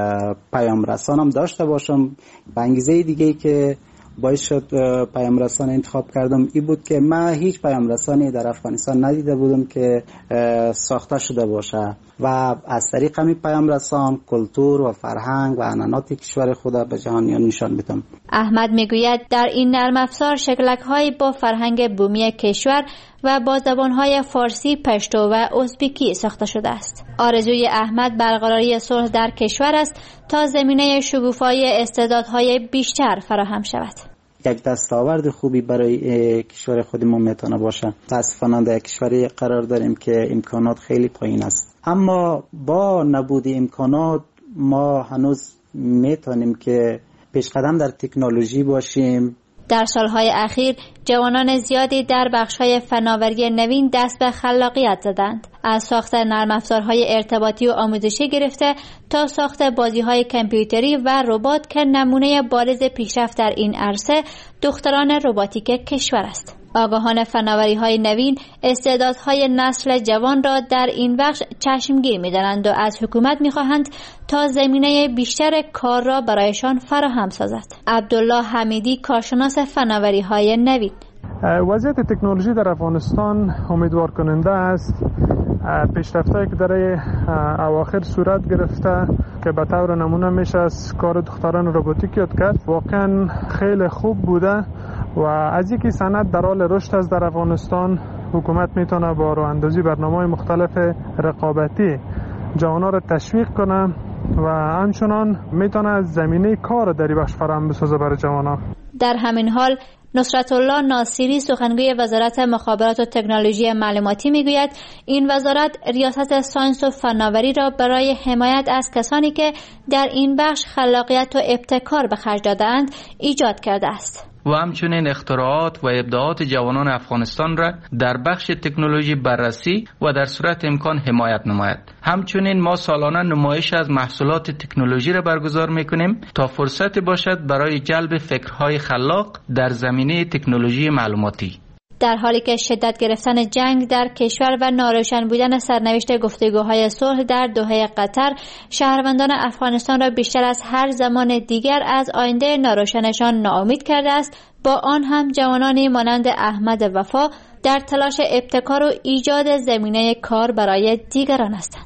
پیام رسانم داشته باشم. به انگیزه دیگه که باعث شد پیام رسان انتخاب کردم این بود که من هیچ پیام رسانی در افغانستان ندیده بودم که ساخته شده باشه و از طریق همین پیام رسان کلتور و فرهنگ و عنعنات کشور خود به جهانیان نشان بدم.
احمد میگوید در این نرم افزار شکلک‌هایی با فرهنگ بومی کشور و با زبان‌های فارسی، پشتو و ازبکی ساخته شده است. آرزوی احمد برقراری صلح در کشور است تا زمینه شکوفایی استعدادهای بیشتر فراهم شود.
یک دستاورد خوبی برای کشور خودمون میتونه باشه. متاسفانه در کشوری قرار داریم که امکانات خیلی پایین است، اما با نبود امکانات ما هنوز میتونیم که پیشقدم در تکنولوژی باشیم.
در سالهای اخیر جوانان زیادی در بخش‌های فناوری نوین دست به خلاقیت زدند. از ساخت نرم افزارهای ارتباطی و آموزشی گرفته تا ساخت بازی‌های کامپیوتری و ربات که نمونه بارز پیشرفت در این عرصه دختران رباتیک کشور است. آگاهان فناوری‌های نوین استعدادهای نسل جوان را در این بخش چشمگیر می‌دارند و از حکومت می‌خواهند تا زمینه بیشتر کار را برایشان فراهم سازد. عبدالله حمیدی کارشناس فناوری‌های نوین:
وضعیت تکنولوژی در افغانستان امیدوار کننده است. پیشرفت‌هایی که در اواخر صورت گرفته که به طور نمونه میشه از کار دختران رباتیک یاد کرد واقعا خیلی خوب بوده و از اینکه صنعت در حال رشد است در افغانستان، حکومت میتونه با راه اندازی برنامه‌های مختلف رقابتی جوانان را تشویق کنه و همچنان میتونه از زمینه کار در این بخش فراهم بسازه برای جوانان.
در همین حال نصرت الله ناصری سخنگوی وزارت مخابرات و تکنولوژی معلوماتی میگوید این وزارت ریاست ساینس و فناوری را برای حمایت از کسانی که در این بخش خلاقیت و ابتکار به خرج داده‌اند ایجاد کرده است
و همچنین اختراعات و ابداعات جوانان افغانستان را در بخش تکنولوژی بررسی و در صورت امکان حمایت نماید. همچنین ما سالانه نمایش از محصولات تکنولوژی را برگزار میکنیم تا فرصت باشد برای جلب فکرهای خلاق در زمینه تکنولوژی معلوماتی.
در حالی که شدت گرفتن جنگ در کشور و ناروشن بودن سرنوشت گفتگوهای صلح در دوحه قطر شهروندان افغانستان را بیشتر از هر زمان دیگر از آینده ناروشنشان ناامید کرده است، با آن هم جوانانی مانند احمد وفا در تلاش ابتکار و ایجاد زمینه کار برای دیگران هستند.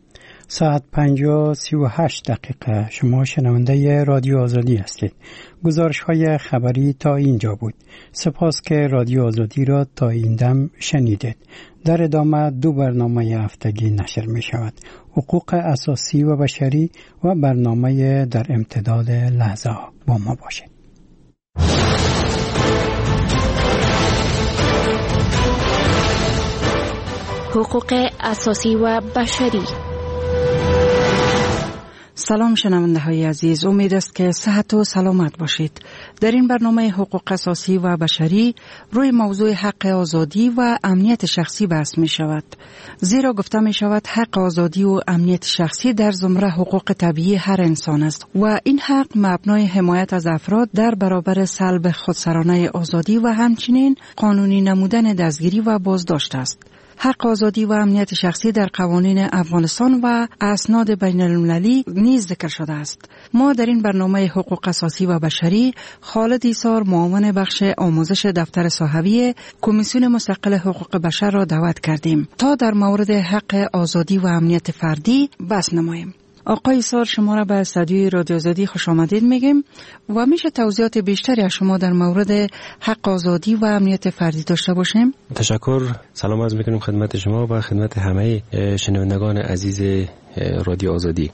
ساعت پنج و سی و هشت دقیقه. شما شنونده رادیو آزادی هستید. گزارش های خبری تا اینجا بود. سپاس که رادیو آزادی را تا این دم شنیدید. در ادامه دو برنامه هفتگی نشر می شود: حقوق اساسی و بشری و برنامه در امتداد لحظه ها. با ما باشید.
حقوق اساسی و بشری.
سلام شنونده های عزیز، امید است که صحت و سلامت باشید. در این برنامه حقوق اساسی و بشری روی موضوع حق آزادی و امنیت شخصی بحث می شود، زیرا گفته می شود حق آزادی و امنیت شخصی در زمره حقوق طبیعی هر انسان است و این حق مبنای حمایت از افراد در برابر سلب خودسرانه آزادی و همچنین قانونی نمودن دستگیری و بازداشت است. حق آزادی و امنیت شخصی در قوانین افغانستان و اسناد بین المللی نیز ذکر شده است. ما در این برنامه حقوق اساسی و بشری خالد ایسار، معاون بخش آموزش دفتر صاحبی کمیسیون مستقل حقوق بشر را دعوت کردیم تا در مورد حق آزادی و امنیت فردی بحث نماییم. آقای سار، شما را به استودیوی رادیو آزادی خوش آمدید میگیم و میشه توضیحات بیشتری از شما در مورد حق آزادی و امنیت فردی داشته باشیم؟
تشکر. سلام عرض میکنیم خدمت شما و خدمت همه شنوندگان عزیز رادیو آزادی.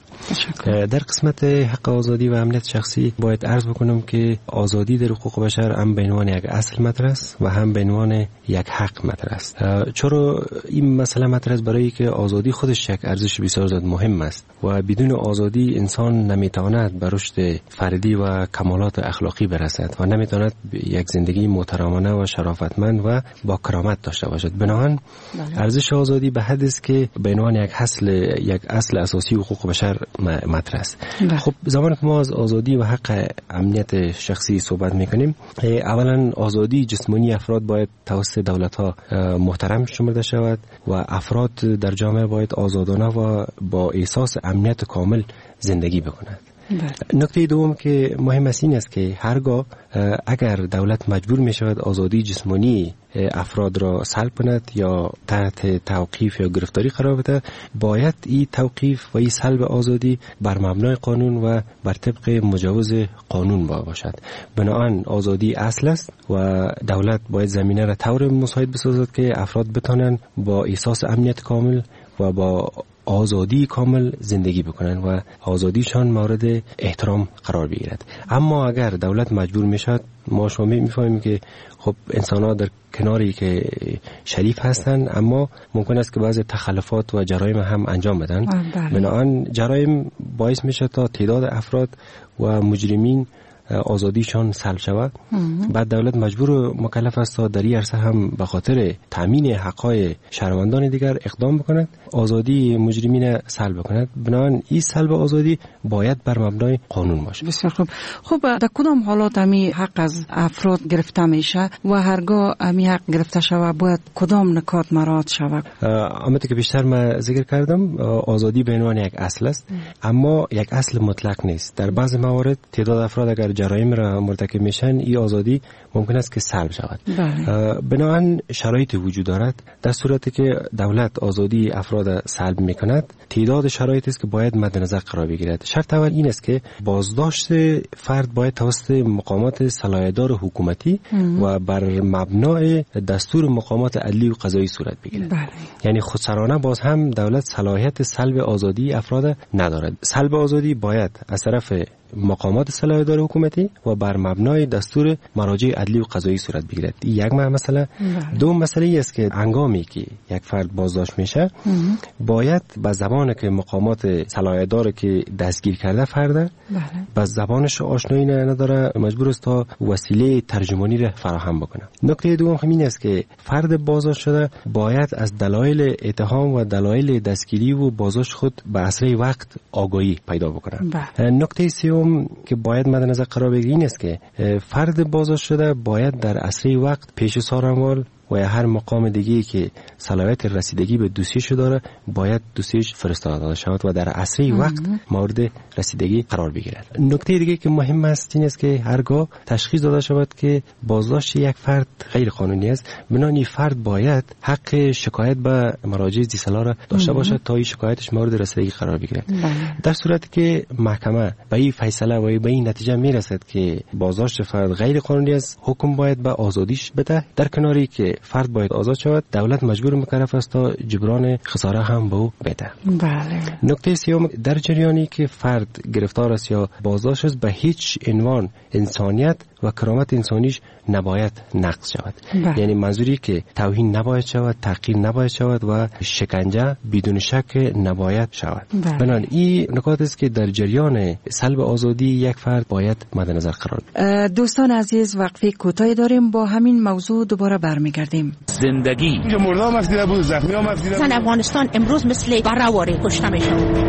در قسمت حق آزادی و امنیت شخصی باید عرض بکنم که آزادی در حقوق بشر هم به عنوان یک اصل مطرح است و هم به عنوان یک حق مطرح است. چرا این مسئله مطرح است؟ برای که آزادی خودش یک ارزش بسیار زیاد مهم است و بدون آزادی انسان نمیتواند به رشد فردی و کمالات اخلاقی برسد و نمیتواند یک زندگی محترمانه و شرافتمند و با کرامت داشته باشد. بنابراین ارزش آزادی به حد است که به عنوان یک اصل یک اصل اساسی حقوق بشر مطرح است. خب زمانی که ما از آزادی و حق امنیت شخصی صحبت میکنیم، اولا آزادی جسمانی افراد باید توسط دولت‌ها محترم شمرده شود و افراد در جامعه باید آزادانه و با احساس امنیت کامل زندگی بکنند. نکته دوم که مهم است این است که هرگاه اگر دولت مجبور می شود آزادی جسمانی افراد را سلب کند یا تحت توقیف یا گرفتاری قرار بده، باید این توقیف و این سلب آزادی بر مبنای قانون و بر طبق مجوز قانون باشد. بنابراین آزادی اصل است و دولت باید زمینه را طور مساعد بسازد که افراد بتوانند با احساس امنیت کامل و با آزادی کامل زندگی بکنن و آزادیشان مورد احترام قرار بگیرد. اما اگر دولت مجبور میشد، ما شما میفهمیم که خب انسان‌ها در کناری که شریف هستند اما ممکن است که بعضی تخلفات و جرایم هم انجام بدن. بنابراین جرایم باعث میشه تا تعداد افراد و مجرمین آزادیشان سلب شود. بعد دولت مجبور و مکلف است تا در این عرصه هم به خاطر تامین حقوق شهروندان دیگر اقدام بکند، آزادی مجرمین سلب بکند. بنابراین این سلب آزادی باید بر مبنای قانون باشه.
بسیار خوب. خب در کدام حالات امی حق از افراد گرفته میشه و هرگاه امی حق گرفته شود باید کدام نکات مراعات شود؟
همونطور که بیشتر من ذکر کردم، آزادی به عنوان یک اصل است اما یک اصل مطلق نیست. در بعض موارد تعداد افراد اگر جرایم را مرتکب میشن، این آزادی ممکن است که سلب شود. بنابراین شرایط وجود دارد. در صورتی که دولت آزادی افراد سلب میکند، تعداد شرایطی است که باید مد نظر قرار بگیرد. شرط اول این است که بازداشت فرد باید توسط مقامات صلاحیت‌دار حکومتی ام. و بر مبنای دستور مقامات عدلی و قضایی صورت بگیرد. بله. یعنی خودسرانه باز هم دولت صلاحیت سلب آزادی افراد ندارد. سلب آزادی باید از طرف مقامات صلاحیت‌دار حکومتی و بر مبنای دستور مراجع عدلی و قضایی صورت بگیرد. این یک مسئله. دوم مسئله ای است که هنگامی که یک فرد بازداشت میشه باید به زبانی که مقامات صلاحیت‌دار که دستگیر کرده فرد به زبانش آشنایی نداره، مجبور است تا وسیله ترجمانی را فراهم بکنه. نکته دوم همین است که فرد بازداشت شده باید از دلایل اتهام و دلایل دستگیری و بازداشت خود به اسرع وقت آگاهی پیدا بکنه. نکته سوم که باید مد نظر قرار بگیرید این است که فرد بازداشت شده باید در اسرع وقت پیش سازمان و یا هر مقام دیگه‌ای که صلاحیت رسیدگی به دوسیش داره باید دوسیش فرستاده شود و در اسرع وقت مورد رسیدگی قرار بگیرد. نکته دیگه که مهم است این است که هرگاه تشخیص داده شود که بازداشت یک فرد غیر قانونی است، بنابراین فرد باید حق شکایت به مراجع ذی‌صلاح را داشته باشد تا این شکایتش مورد رسیدگی قرار بگیرد. در صورتی که محکمه به این فیصله و به این نتیجه میرسد که بازداشت فرد غیر قانونی است، حکم باید به آزادیش بده. در کناری که فرد باید آزاد شود، دولت مجبور مکلف است تا جبران خساره هم به او بده. بله. نکته سوم، در جریانی که فرد گرفتار است یا بازداشت است به هیچ عنوان انسانیت و کرامت انسانیش نباید نقض شود. بله. یعنی منظوری که توهین نباید شود، تحقیر نباید شود و شکنجه بدون شک نباید شود. بله. بنابراین این نکات است که در جریان سلب آزادی یک فرد باید مد نظر قرار بگیرد.
دوستان عزیز، وقفه کوتاهی داریم، با همین موضوع دوباره برمیگردیم.
زندگی
اینجا مردام افدیده بود، زخمی هم افدیده بود.
افغانستان امروز مثل برآواره کشته میشه.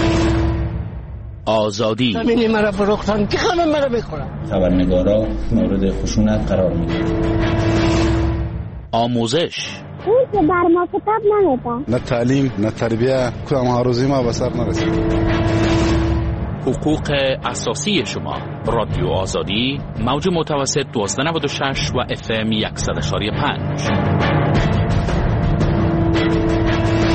آزادی
زمینی مرا فروختن که خانم مرا بخورم.
خبرنگارا مورد خشونت قرار میگیرن.
آموزش
اون که بر ما کتاب نمیده.
نه تعلیم نه تربیه، کدام هاروزی ما به سر نرسید.
حقوق اساسی شما. رادیو آزادی، موج متوسط دوازده نود و شش و اف ام صد و شش و پنج.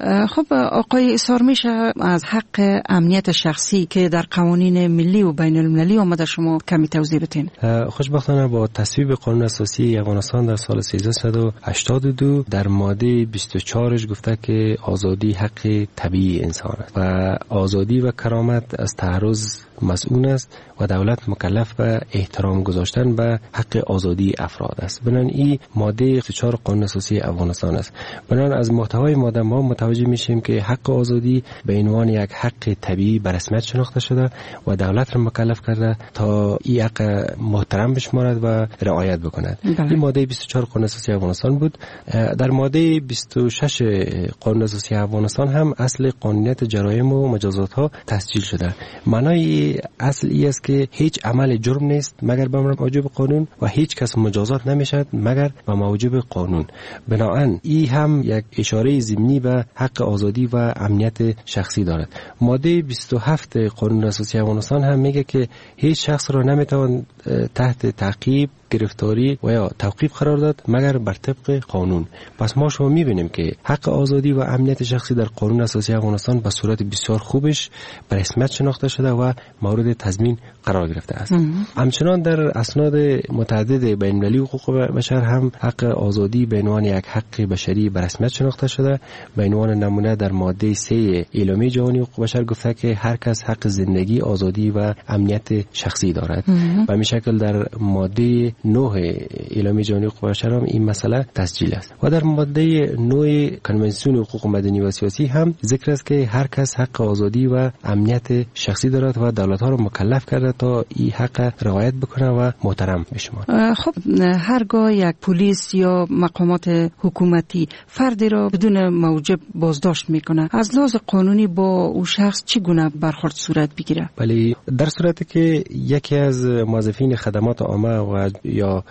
خب آقای ایثار، میشه از حق امنیت شخصی که در قوانین ملی و بین المللی آمده شما کمی توضیح بدین؟
خوشبختانه با تصویب قانون اساسی افغانستان در سال سیزده و هشتاد و دو در ماده بیست و چهار گفته که آزادی حق طبیعی انسان است و آزادی و کرامت از تعرض مسئول است و دولت مکلف به احترام گذاشتن به حق آزادی افراد است. بنان این ماده بیست و چهار قانون اساسی افغانستان است. بنان از محتوای ماده ما متوجه میشیم که حق آزادی به عنوان یک حق طبیعی به رسمیت شناخته شده و دولت را مکلف کرده تا این حق محترم بشمارد و رعایت بکند. بله. این ماده بیست و چهار قانون اساسی افغانستان بود. در ماده بیست و شش قانون اساسی افغانستان هم اصل قانونیت جرایم و مجازات ها تسجیل شده. معنای اصل ای است که هیچ عمل جرم نیست مگر به موجب قانون و هیچ کس مجازات نمیشد مگر به موجب قانون. بنابراین این هم یک اشاره ضمنی به حق آزادی و امنیت شخصی دارد. ماده بیست و هفت قانون اساسی افغانستان هم میگه که هیچ شخص را نمیتوان تحت تعقیب، گرفتاری و یا توقیف قرار داد مگر بر طبق قانون. پس ما شما میبینیم که حق آزادی و امنیت شخصی در قانون اساسی افغانستان به صورت بسیار خوبش به رسمیت شناخته شده و مورد تضمین قرار گرفته است. همچنان در اسناد متعدد بین المللی حقوق بشر هم حق آزادی به عنوان یک حق بشری به رسمیت شناخته شده. به عنوان نمونه در ماده سه اعلامیه جهانی حقوق بشر گفته که هر کس حق زندگی، آزادی و امنیت شخصی دارد. و به شکل در ماده نه اعلامیه جهانی حقوق بشر هم این مسئله تسجیل است. و در ماده نه کنوانسیون حقوق مدنی و سیاسی هم ذکر است که هر کس حق آزادی و امنیت شخصی دارد و دولت‌ها را مکلف کرده تا این حق رعایت بکنه و محترم بشمارد.
خب هرگاه یک پلیس یا مقامات حکومتی فردی را بدون موجب بازداشت میکنه، از لحاظ قانونی با او شخص چگونه برخورد صورت بگیره؟
بله، در صورتی که یکی از موظفین خدمات عامه و یا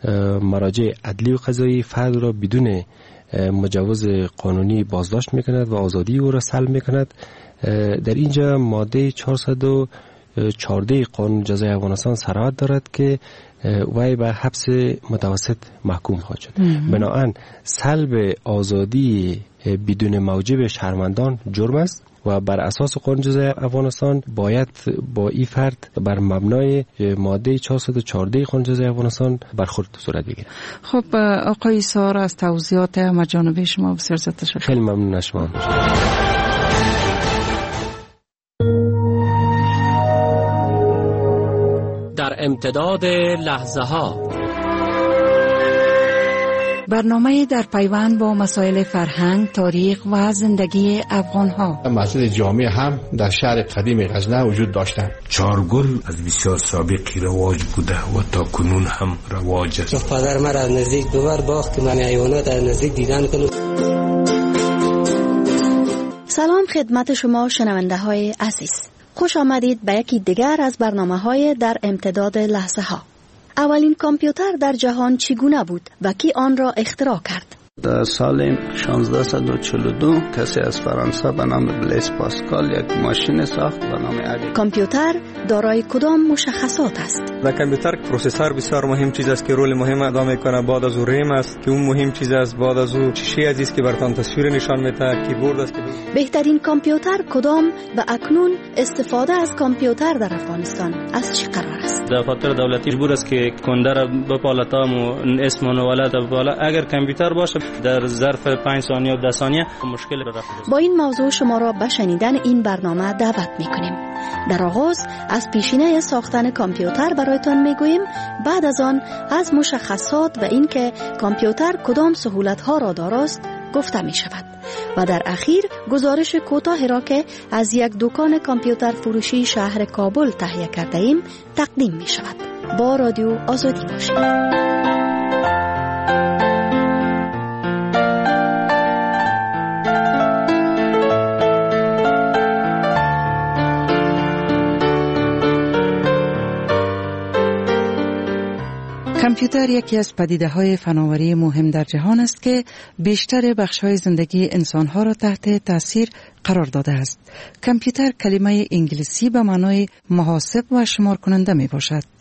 مراجع عدلی و قضایی فرد را بدون مجوز قانونی بازداشت میکند و آزادی او را سلب میکند، در اینجا ماده چهارصد و چهارده قانون جزای افغانستان صراحت دارد که وی به حبس متوسط محکوم خواهد شد. بنابراین سلب آزادی بدون موجب شهروندان جرم است و بر اساس قانون جزای افغانستان باید با این فرد بر مبنای ماده چهارصد و چهارده قانون جزای افغانستان برخورد صورت بگیرد.
خب آقای ایثار، از توضیحات مجانبه شما بسیار زیاد تشکر.
خیلی ممنون از شما.
در امتداد لحظه ها
برنامه در پیوند با مسائل فرهنگ، تاریخ و زندگی افغان ها.
مسجد جامع هم در شهر قدیم غزنه وجود داشتند.
چارگل از بسیار سابقی رواج بوده و تا کنون هم رواج است.
پدر من از نزدیک دوبار باخت که من حیوانات از نزدیک دیدن کنم.
سلام خدمت شما شنونده های عزیز. خوش آمدید به یکی دیگر از برنامه های در امتداد لحظه ها. اولین کامپیوتر در جهان چگونه بود و کی آن را اختراع کرد؟
در سال شانزده و چهل و دو کسی از فرانسه به نام بلیس پاسکال یک ماشین ساخت به نام ادی.
کامپیوتر دارای کدام مشخصات است؟
در کامپیوتر پروسسور بسیار مهم چیز است که رول مهم ادا میکنه. بعد از او ریم است که اون مهم چیز است. بعد از او شیشه عزیز که براتون تصویر نشان میده. کیبورد است که
بهترین کامپیوتر کدام و اکنون استفاده از کامپیوتر در افغانستان از چه قرار است؟
دفاتر دولتی مجبور است که کنده را بپالتام و اسم و ولایت بپاله. اگر کامپیوتر باشه در ظرف پنج ثانیه و ده ثانیه مشکل را رفع.
با این موضوع شما را به شنیدن این برنامه دعوت میکنیم. در آغاز از پیشینه ساختن کامپیوتر برایتان میگوییم، بعد از آن از مشخصات و اینکه کامپیوتر کدام سهولت‌ها را داراست گفته می شود و در اخیر گزارش کوتاهی را که از یک دکان کامپیوتر فروشی شهر کابل تهیه کرده ایم تقدیم می شود. با رادیو آزادی باشید.
کامپیوتر یکی از پدیده‌های فناوری مهم در جهان است که بیشتر بخش‌های زندگی انسان‌ها را تحت تأثیر قرار داده است. کامپیوتر کلمه انگلیسی به معنای محاسب و شمار کننده می باشد.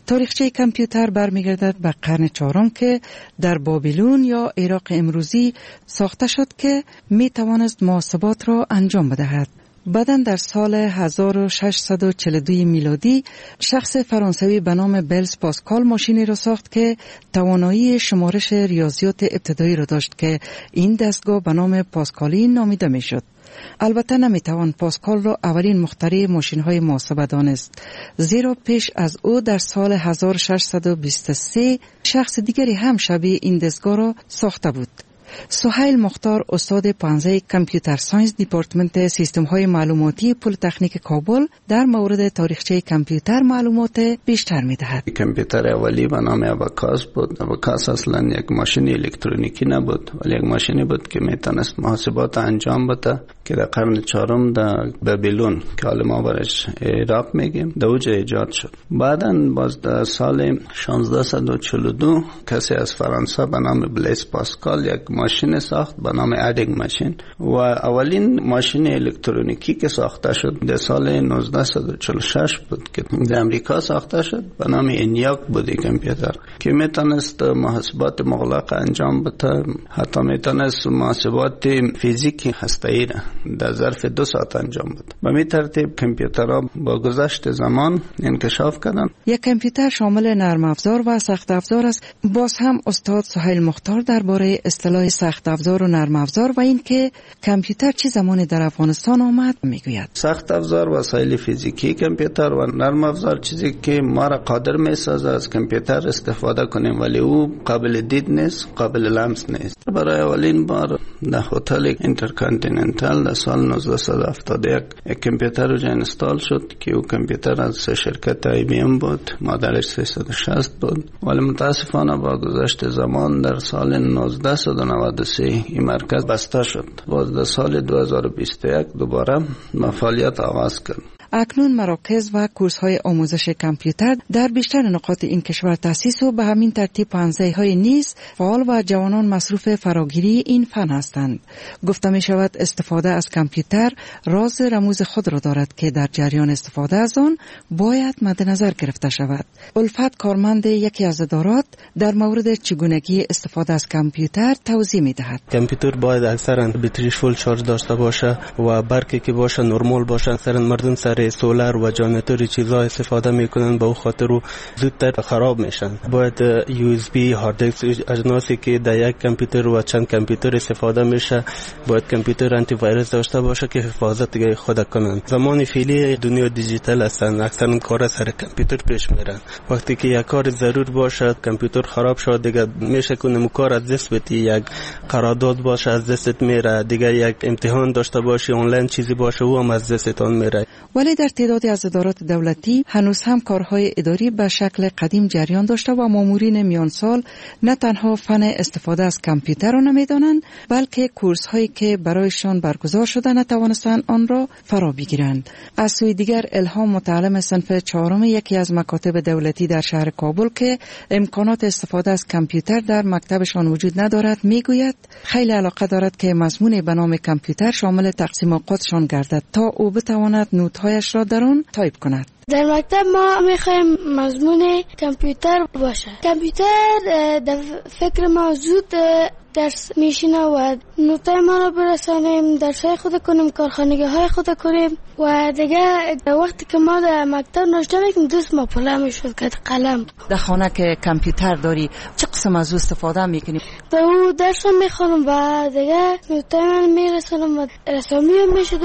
تاریخچه کامپیوتر برمیگردد به قرن چهارم که در بابلون یا عراق امروزی ساخته شد که می توانست محاسبات را انجام بدهد. بعداً در سال هزار و ششصد و چهل و دو میلادی شخص فرانسوی به نام بلز پاسکال ماشینی را ساخت که توانایی شمارش ریاضیات ابتدایی را داشت که این دستگاه به نام پاسکالی نامیده می شد. البته نمیتوان پاسکال را اولین مخترع ماشین‌های محاسبه دانست، زیرا پیش از او در سال هزار و ششصد و بیست و سه شخص دیگری هم شبیه این دستگاه را ساخته بود. سهیل مختار استاد پانزده کامپیوتر ساینس دیپارتمنت سیستم‌های معلوماتی پلی‌تکنیک کابل در مورد تاریخچه کامپیوتر معلومات بیشتر می‌دهد.
کامپیوتر اولی به نام اباکاس بود. اباکاس اصلا یک ماشین الکترونیکی نبود، ولی یک ماشینی بود که میتونست محاسبات انجام بده که در قرن چهارم در بابلون که حالا ما برش عراق میگیم در اوج ایجاد شد. بعداً باز در سال شانزده و چهل و دو کسی از فرانسه به نام بلیس پاسکال یک ماشین ساخت به نام ادینگ ماشین و اولین ماشین الکترونیکی که ساخته شد در سال نوزده و چهل و شش بود که در امریکا ساخته شد به نام انیاک بود کامپیوتر که میتونست محاسبات مغلق انجام بده، حتی میتونست محاسبات فیزیکی هسته‌ای را در ظرف دو ساعت انجام بده. به این ترتیب کامپیوترها با گذشت زمان انکشاف کردند.
یک کامپیوتر شامل نرم افزار و سخت افزار است. باز هم استاد سهیل مختار درباره اصطلاح سخت افزار و نرم افزار و اینکه کامپیوتر چه زمانی در افغانستان آمد میگوید.
سخت افزار وسایل فیزیکی کامپیوتر و نرم افزار چیزی که ما را قادر میسازه از کامپیوتر استفاده کنیم ولی او قابل دید نیست، قابل لمس نیست. برای اولین بار در هتل اینترکانتیننتال در سال نوزده و هفتاد و یک یک کامپیوتر رو انستال شد که او کامپیوتر از شرکت آی بی ام بود، مدلش سیصد و شصت بود، ولی متاسفانه با گذشت زمان در سال نوزده و نود و سه این مرکز بسته شد. باز در سال دو هزار و بیست و یک دوباره فعالیت آغاز کرد.
اکنون مراکز و کورس های آموزش کامپیوتر در بیشتر نقاط این کشور تأسیس و به همین ترتیب پانزده های نیز فعال و جوانان مصروف فراگیری این فن هستند. گفته می شود استفاده از کامپیوتر راز رموز خود را دارد که در جریان استفاده از آن باید مد نظر گرفته شود. الفت کارمند یکی از ادارات در مورد چگونگی استفاده از کامپیوتر توضیح می دهد.
کامپیوتر باید اکثرا بطریش فول چارج داشته باشه و برقی که باشه نرمال باشه. اکثرا مردم سر سولار و جنراتور چیزا استفاده میکنن، به خاطر رو زودتر خراب میشن. باید یو اس بی، هارد دیسک، اجناسی که در یک کامپیوتر و چند کامپیوتر استفاده میشه باید کامپیوتر آنتی ویروس داشته باشه که حفاظت خود کنن. زمان فعلی دنیا دیجیتال هستن، اکثرا کار سر کامپیوتر پیش میرن. وقتی که یک کار ضرور باشه کامپیوتر خراب شد دیگه میشه کنه کار از دست بدی، یک قرارداد باشه از دستت میره، دیگه یک امتحان داشته باشی آنلاین چیزی باشه او هم از دستتون میره.
ولی در تعدادی از ادارات دولتی هنوز هم کارهای اداری به شکل قدیم جریان داشته و مامورین میان سال نه تنها فن استفاده از کامپیوتر را نمیدانند بلکه کورس هایی که برایشان برگزار شده نتوانستند آن را فرا بگیرند. از سوی دیگر الهام متعلم صنف چهارم یکی از مکاتب دولتی در شهر کابل که امکانات استفاده از کامپیوتر در مکتبشان وجود ندارد میگوید خیلی علاقه دارد که مضمون به نام کامپیوتر شامل تقسیم اوقاتشان گردد تا او بتواند نوت‌هایش را در آن تایپ کند.
در مکتب ما میخوایم مضمون کامپیوتر باشه. کامپیوتر در فکر ما زود درس میشینه و نوتای ما رو برسانیم، درسای خود کنیم، کارخانگی های خود کنیم و دیگه وقتی که ما در مکتب نوشته میکنیم دوست ما پله میشود که قلم.
در خانه که کامپیوتر داری چه قسم از او استفاده میکنیم؟
در او درس میخونم و دیگه نوتای من میرسانم و رسامی هم میشد.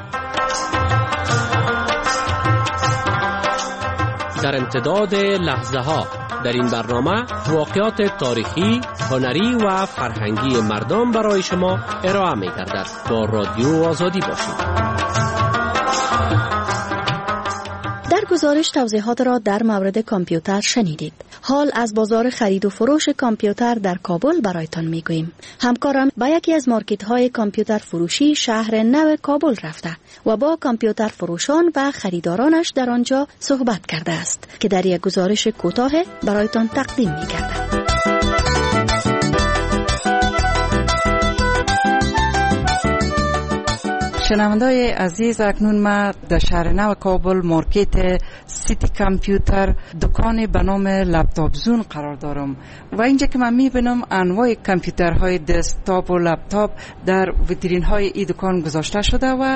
در امتداد لحظه ها در این برنامه واقعات تاریخی، هنری و فرهنگی مردم برای شما ارائه می گردد. با رادیو آزادی باشید.
در گزارش توضیحات را در مورد کامپیوتر شنیدید. حال از بازار خرید و فروش کامپیوتر در کابل برایتان میگوییم. همکارم با یکی از مارکت های کامپیوتر فروشی شهر نو کابل رفته و با کامپیوتر فروشان و خریدارانش در آنجا صحبت کرده است که در یک گزارش کوتاه برایتان تقدیم می‌گردد.
شنوندای عزیز، اکنون ما در شهر نو کابل مارکت سیتی کامپیوتر دکان به نام لپتاپ زون قرار دارم و اینجا که من میبینم انواع کامپیوترهای دسکتاپ و لپتاپ در ویترین های این دکان گذاشته شده و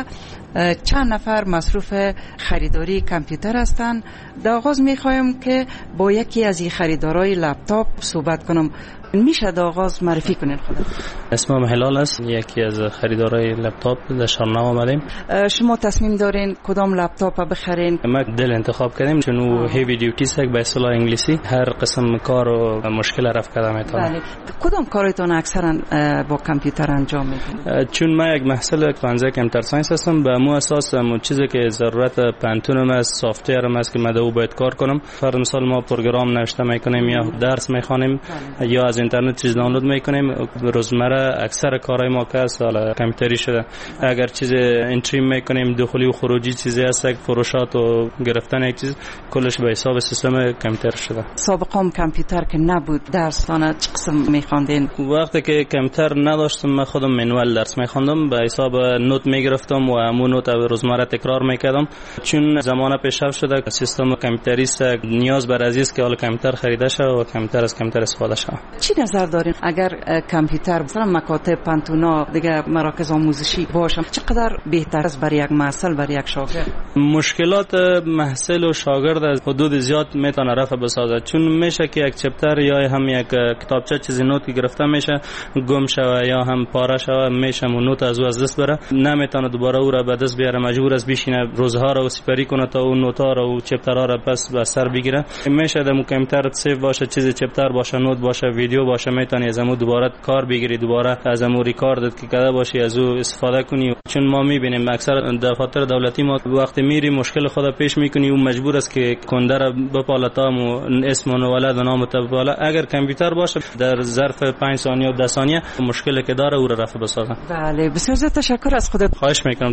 چند نفر مصروف خریداری کامپیوتر هستند. در آغاز میخوایم که با یکی از این خریدارای لپتاپ صحبت کنم. میشه در آغاز معرفی کنین خودم؟
اسمم هلال است، یکی از خریدارای لپتاپ در شهر نو آمدیم.
شما تصمیم دارین کدام لپتاپ بخرین؟
ما دل انتخاب کردیم چون او هیوی دیوتی است به اصطلاح انگلیسی، هر قسم کار و مشکل رفع کرده میتونه.
بله. کدام کارتون اکثرا با کامپیوتر انجام میدین؟
چون ما یک محصل پانزده کامپیوتر ساینس هستم، به مو اساس مو چیزی که ضرورت پنتونم است، سافت ویر است که ما دو باید کار کنم. فرض مثال ما پروگرام نوشته میکنیم یا درس میخوانیم یا از اینترنت چیز دانلود میکنیم. روزمره اکثر کارهای ما که است حالا کامپیوتری شده. اگر چیز انتری میکنیم داخلی و خروجی چیزی هست، فروشات و گرفتن یک چیز، کلش به حساب سیستم کامپیوتر شده.
سابقا کامپیوتر که نبود، درسانه چه قسم میخواندین؟
وقتی که کامپیوتر نداشتم من خودم منوال درس میخواندم، به حساب نوت میگرفتم و همون نوت روزمره تکرار میکردم. چون زمانه پیشرفت شده سیستم کامپیوتری است، نیاز بر عزیز که حالا کامپیوتر خریده شه و کامپیوتر از کامپیوتر استفاده شه.
چی نظر دارین اگر کامپیوتر مثلا مکاتب پانتونا دیگه مراکز آموزشی باشه چقدر بهتر است برای یک محصل برای یک شاگرد؟
مشکلات محصل و شاگرد از حدود زیاد میتونه رفع بسازه، چون میشه که یک چپتر یا هم یک کتابچه چیزی نوت گرفته میشه گم شوه یا هم پاره شوه، میشه و نوت از او از دست بره، نمیتونه دوباره او را به دست بیاره، مجبور است بشینه روزها را سپری کنه تا اون نوت ها را و چپترها را پس به سر بگیره. میشه در کامپیوتر سیو باشه، چیزی چپتر باشه، نوت باشه، ویدیو باشه، میتونی از امو دوباره کار بگیری، دوباره از امو ریکارد که کرده باشی از او استفاده کنی. چون ما میبینیم اکثر دفاتر دولتی ما وقتی میری مشکل خود پیش میکنی و مجبور است که کنده را بپالتام و اسم و ولد و نام تبالا. اگر کامپیوتر باشه در ظرف پنج ثانیه و ده ثانیه مشکلی که داره او را رفع بسازه.
بله بسیار زیاد تشکر از خودت.
خواهش میکنم.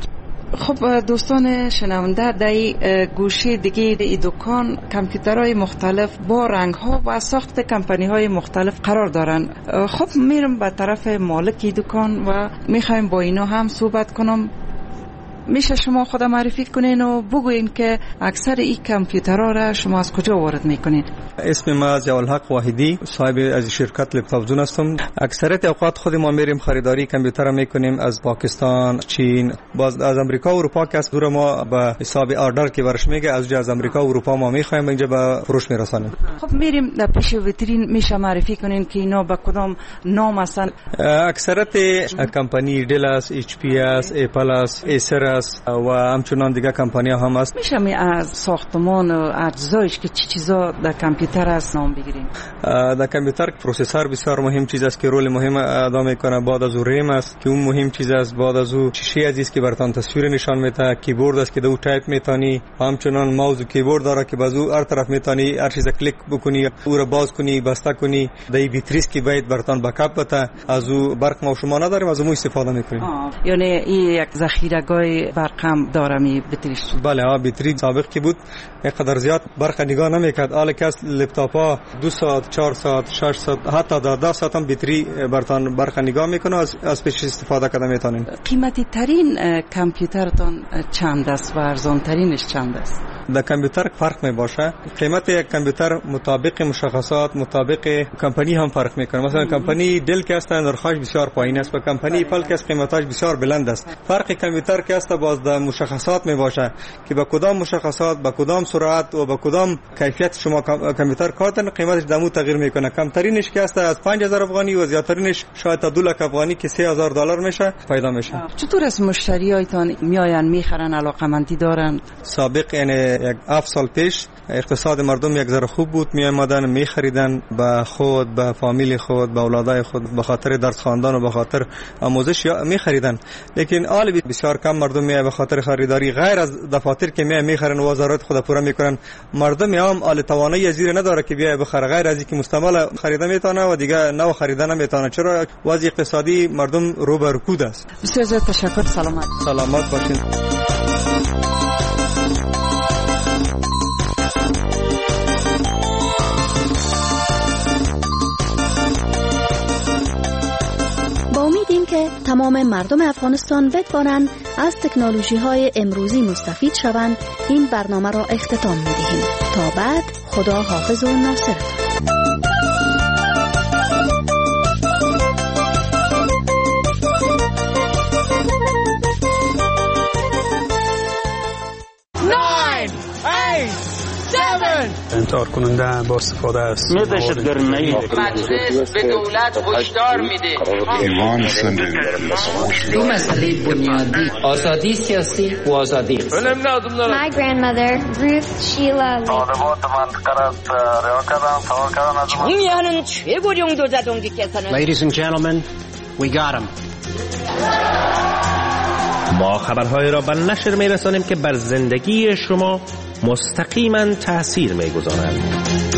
خب دوستان شنونده در این گوشه دیگه این دکان کامپیوترهای مختلف با رنگ‌ها و ساخت کمپانی‌های مختلف قرار دارن. خب میرم به طرف مالک دکان و میخوایم با اینا هم صحبت کنم. میشه شما خود معرفی کنین و بگوین که اکثر این کامپیوترها را شما از کجا وارد میکنین؟
اسم ما ضیاءالحق واحدی، صاحب از شرکت لپتاپ زون هستم. اکثریت اوقات خود ما میریم خریداری کامپیوتر میکنیم از پاکستان، چین، باز از امریکا و اروپا که از دور ما به حساب آردر که برش میگه از از امریکا و اروپا ما میخوایم اینجا به فروش میرسانیم.
خب میریم در پیش ویترین، میشه معرفی کنین که اینا به کدام نام هستن؟
اکثریت کمپانی دل است، اچ پی است، اپل است، ایسر و همچنان دیگه کمپانی‌ها هم هست.
میشه می از ساختمان و اجزایش که چی چیزا در کامپیوتر است نام بگیریم؟
در کامپیوتر پروسسور بسیار مهم چیز است که رول مهم ادا میکنه. بعد از اون ریم است که اون مهم چیز است. بعد از اون شیشه عزیز که براتون تصویر نشان میده. کیبورد است که دو تایپ میتونی. همچنان ماوس و کیبورد داره که بازو هر طرف میتونی هر چیز کلیک بکنی، او را باز کنی، بسته کنی. دای بیتریس که باید براتون بکاپ بده. از او برق ما شما نداریم، از اون استفاده میکنیم.
یعنی این یک ذخیره‌گاه برق هم داره می بطریش؟
بله ها، بطری سابق که بود اینقدر زیاد برق نگاه نمیکرد. حالا که لپتاپ ها دو ساعت، چهار ساعت، شش ساعت، حتی در ده ساعت هم بطری برتان برق نگاه میکنه. از از پیش استفاده کرده میتونین.
قیمتی ترین کامپیوترتون چند است و ارزان ترینش چند است؟
در کامپیوتر فرق می باشه. قیمت یک کامپیوتر مطابق مشخصات مطابق کمپانی هم فرق میکنه. مثلا کمپانی دل که است نرخش بسیار پایین است و کمپانی اپل که است قیمتش بسیار بلند است. فرق کامپیوتر که است باز در مشخصات می باشه که با کدام مشخصات، با کدام سرعت و با کدام کیفیت شما کامپیوتر کارتن قیمتش دمو تغییر میکنه. کمترینش که است از پنج هزار افغانی و زیادترینش شاید تا دو لک افغانی که سه هزار دلار میشه پیدا میشه.
چطور از مشتریایتان میآیند میخرن، علاقمندی دارن؟
سابق یعنی یک هفت سال پیش اقتصاد مردم یک ذره خوب بود، می آمدن می خریدن به خود، به فامیل خود، به اولادای خود، به خاطر درس خواندن و به خاطر آموزش می خریدن. لیکن حال بسیار کم مردم می به خاطر خریداری غیر از دفاتر که می می خرن و ضرورت خود پورا میکنن. مردم عام حال توانایی زیر نداره که بیا بخره، غیر از اینکه مستعمل خریدن میتونه و دیگه نو خریدن نمیتونه. چرا وضع اقتصادی مردم رو به رکود است.
بسیار زیاد تشکر. سلامت.
سلامت باشین.
که تمام مردم افغانستان بتوانند از تکنولوژی های امروزی مستفید شوند، این برنامه را اختتام می دهیم. تا بعد، خدا حافظ و ناصرتان.
انتحار کننده با استفاده است.
می دهشتگرمی مجلس به دولت هشدار میده.
دو مسئله بنیادی، آزادی سیاسی و آزادی اقتصادی.
My grandmother Ruth Sheila
총리하는 최고령 도자동지께서는
Ladies and gentlemen, we got him.
ما خبرهای را به نشر می رسانیم که بر زندگی شما مستقیما تأثیر می گذارند.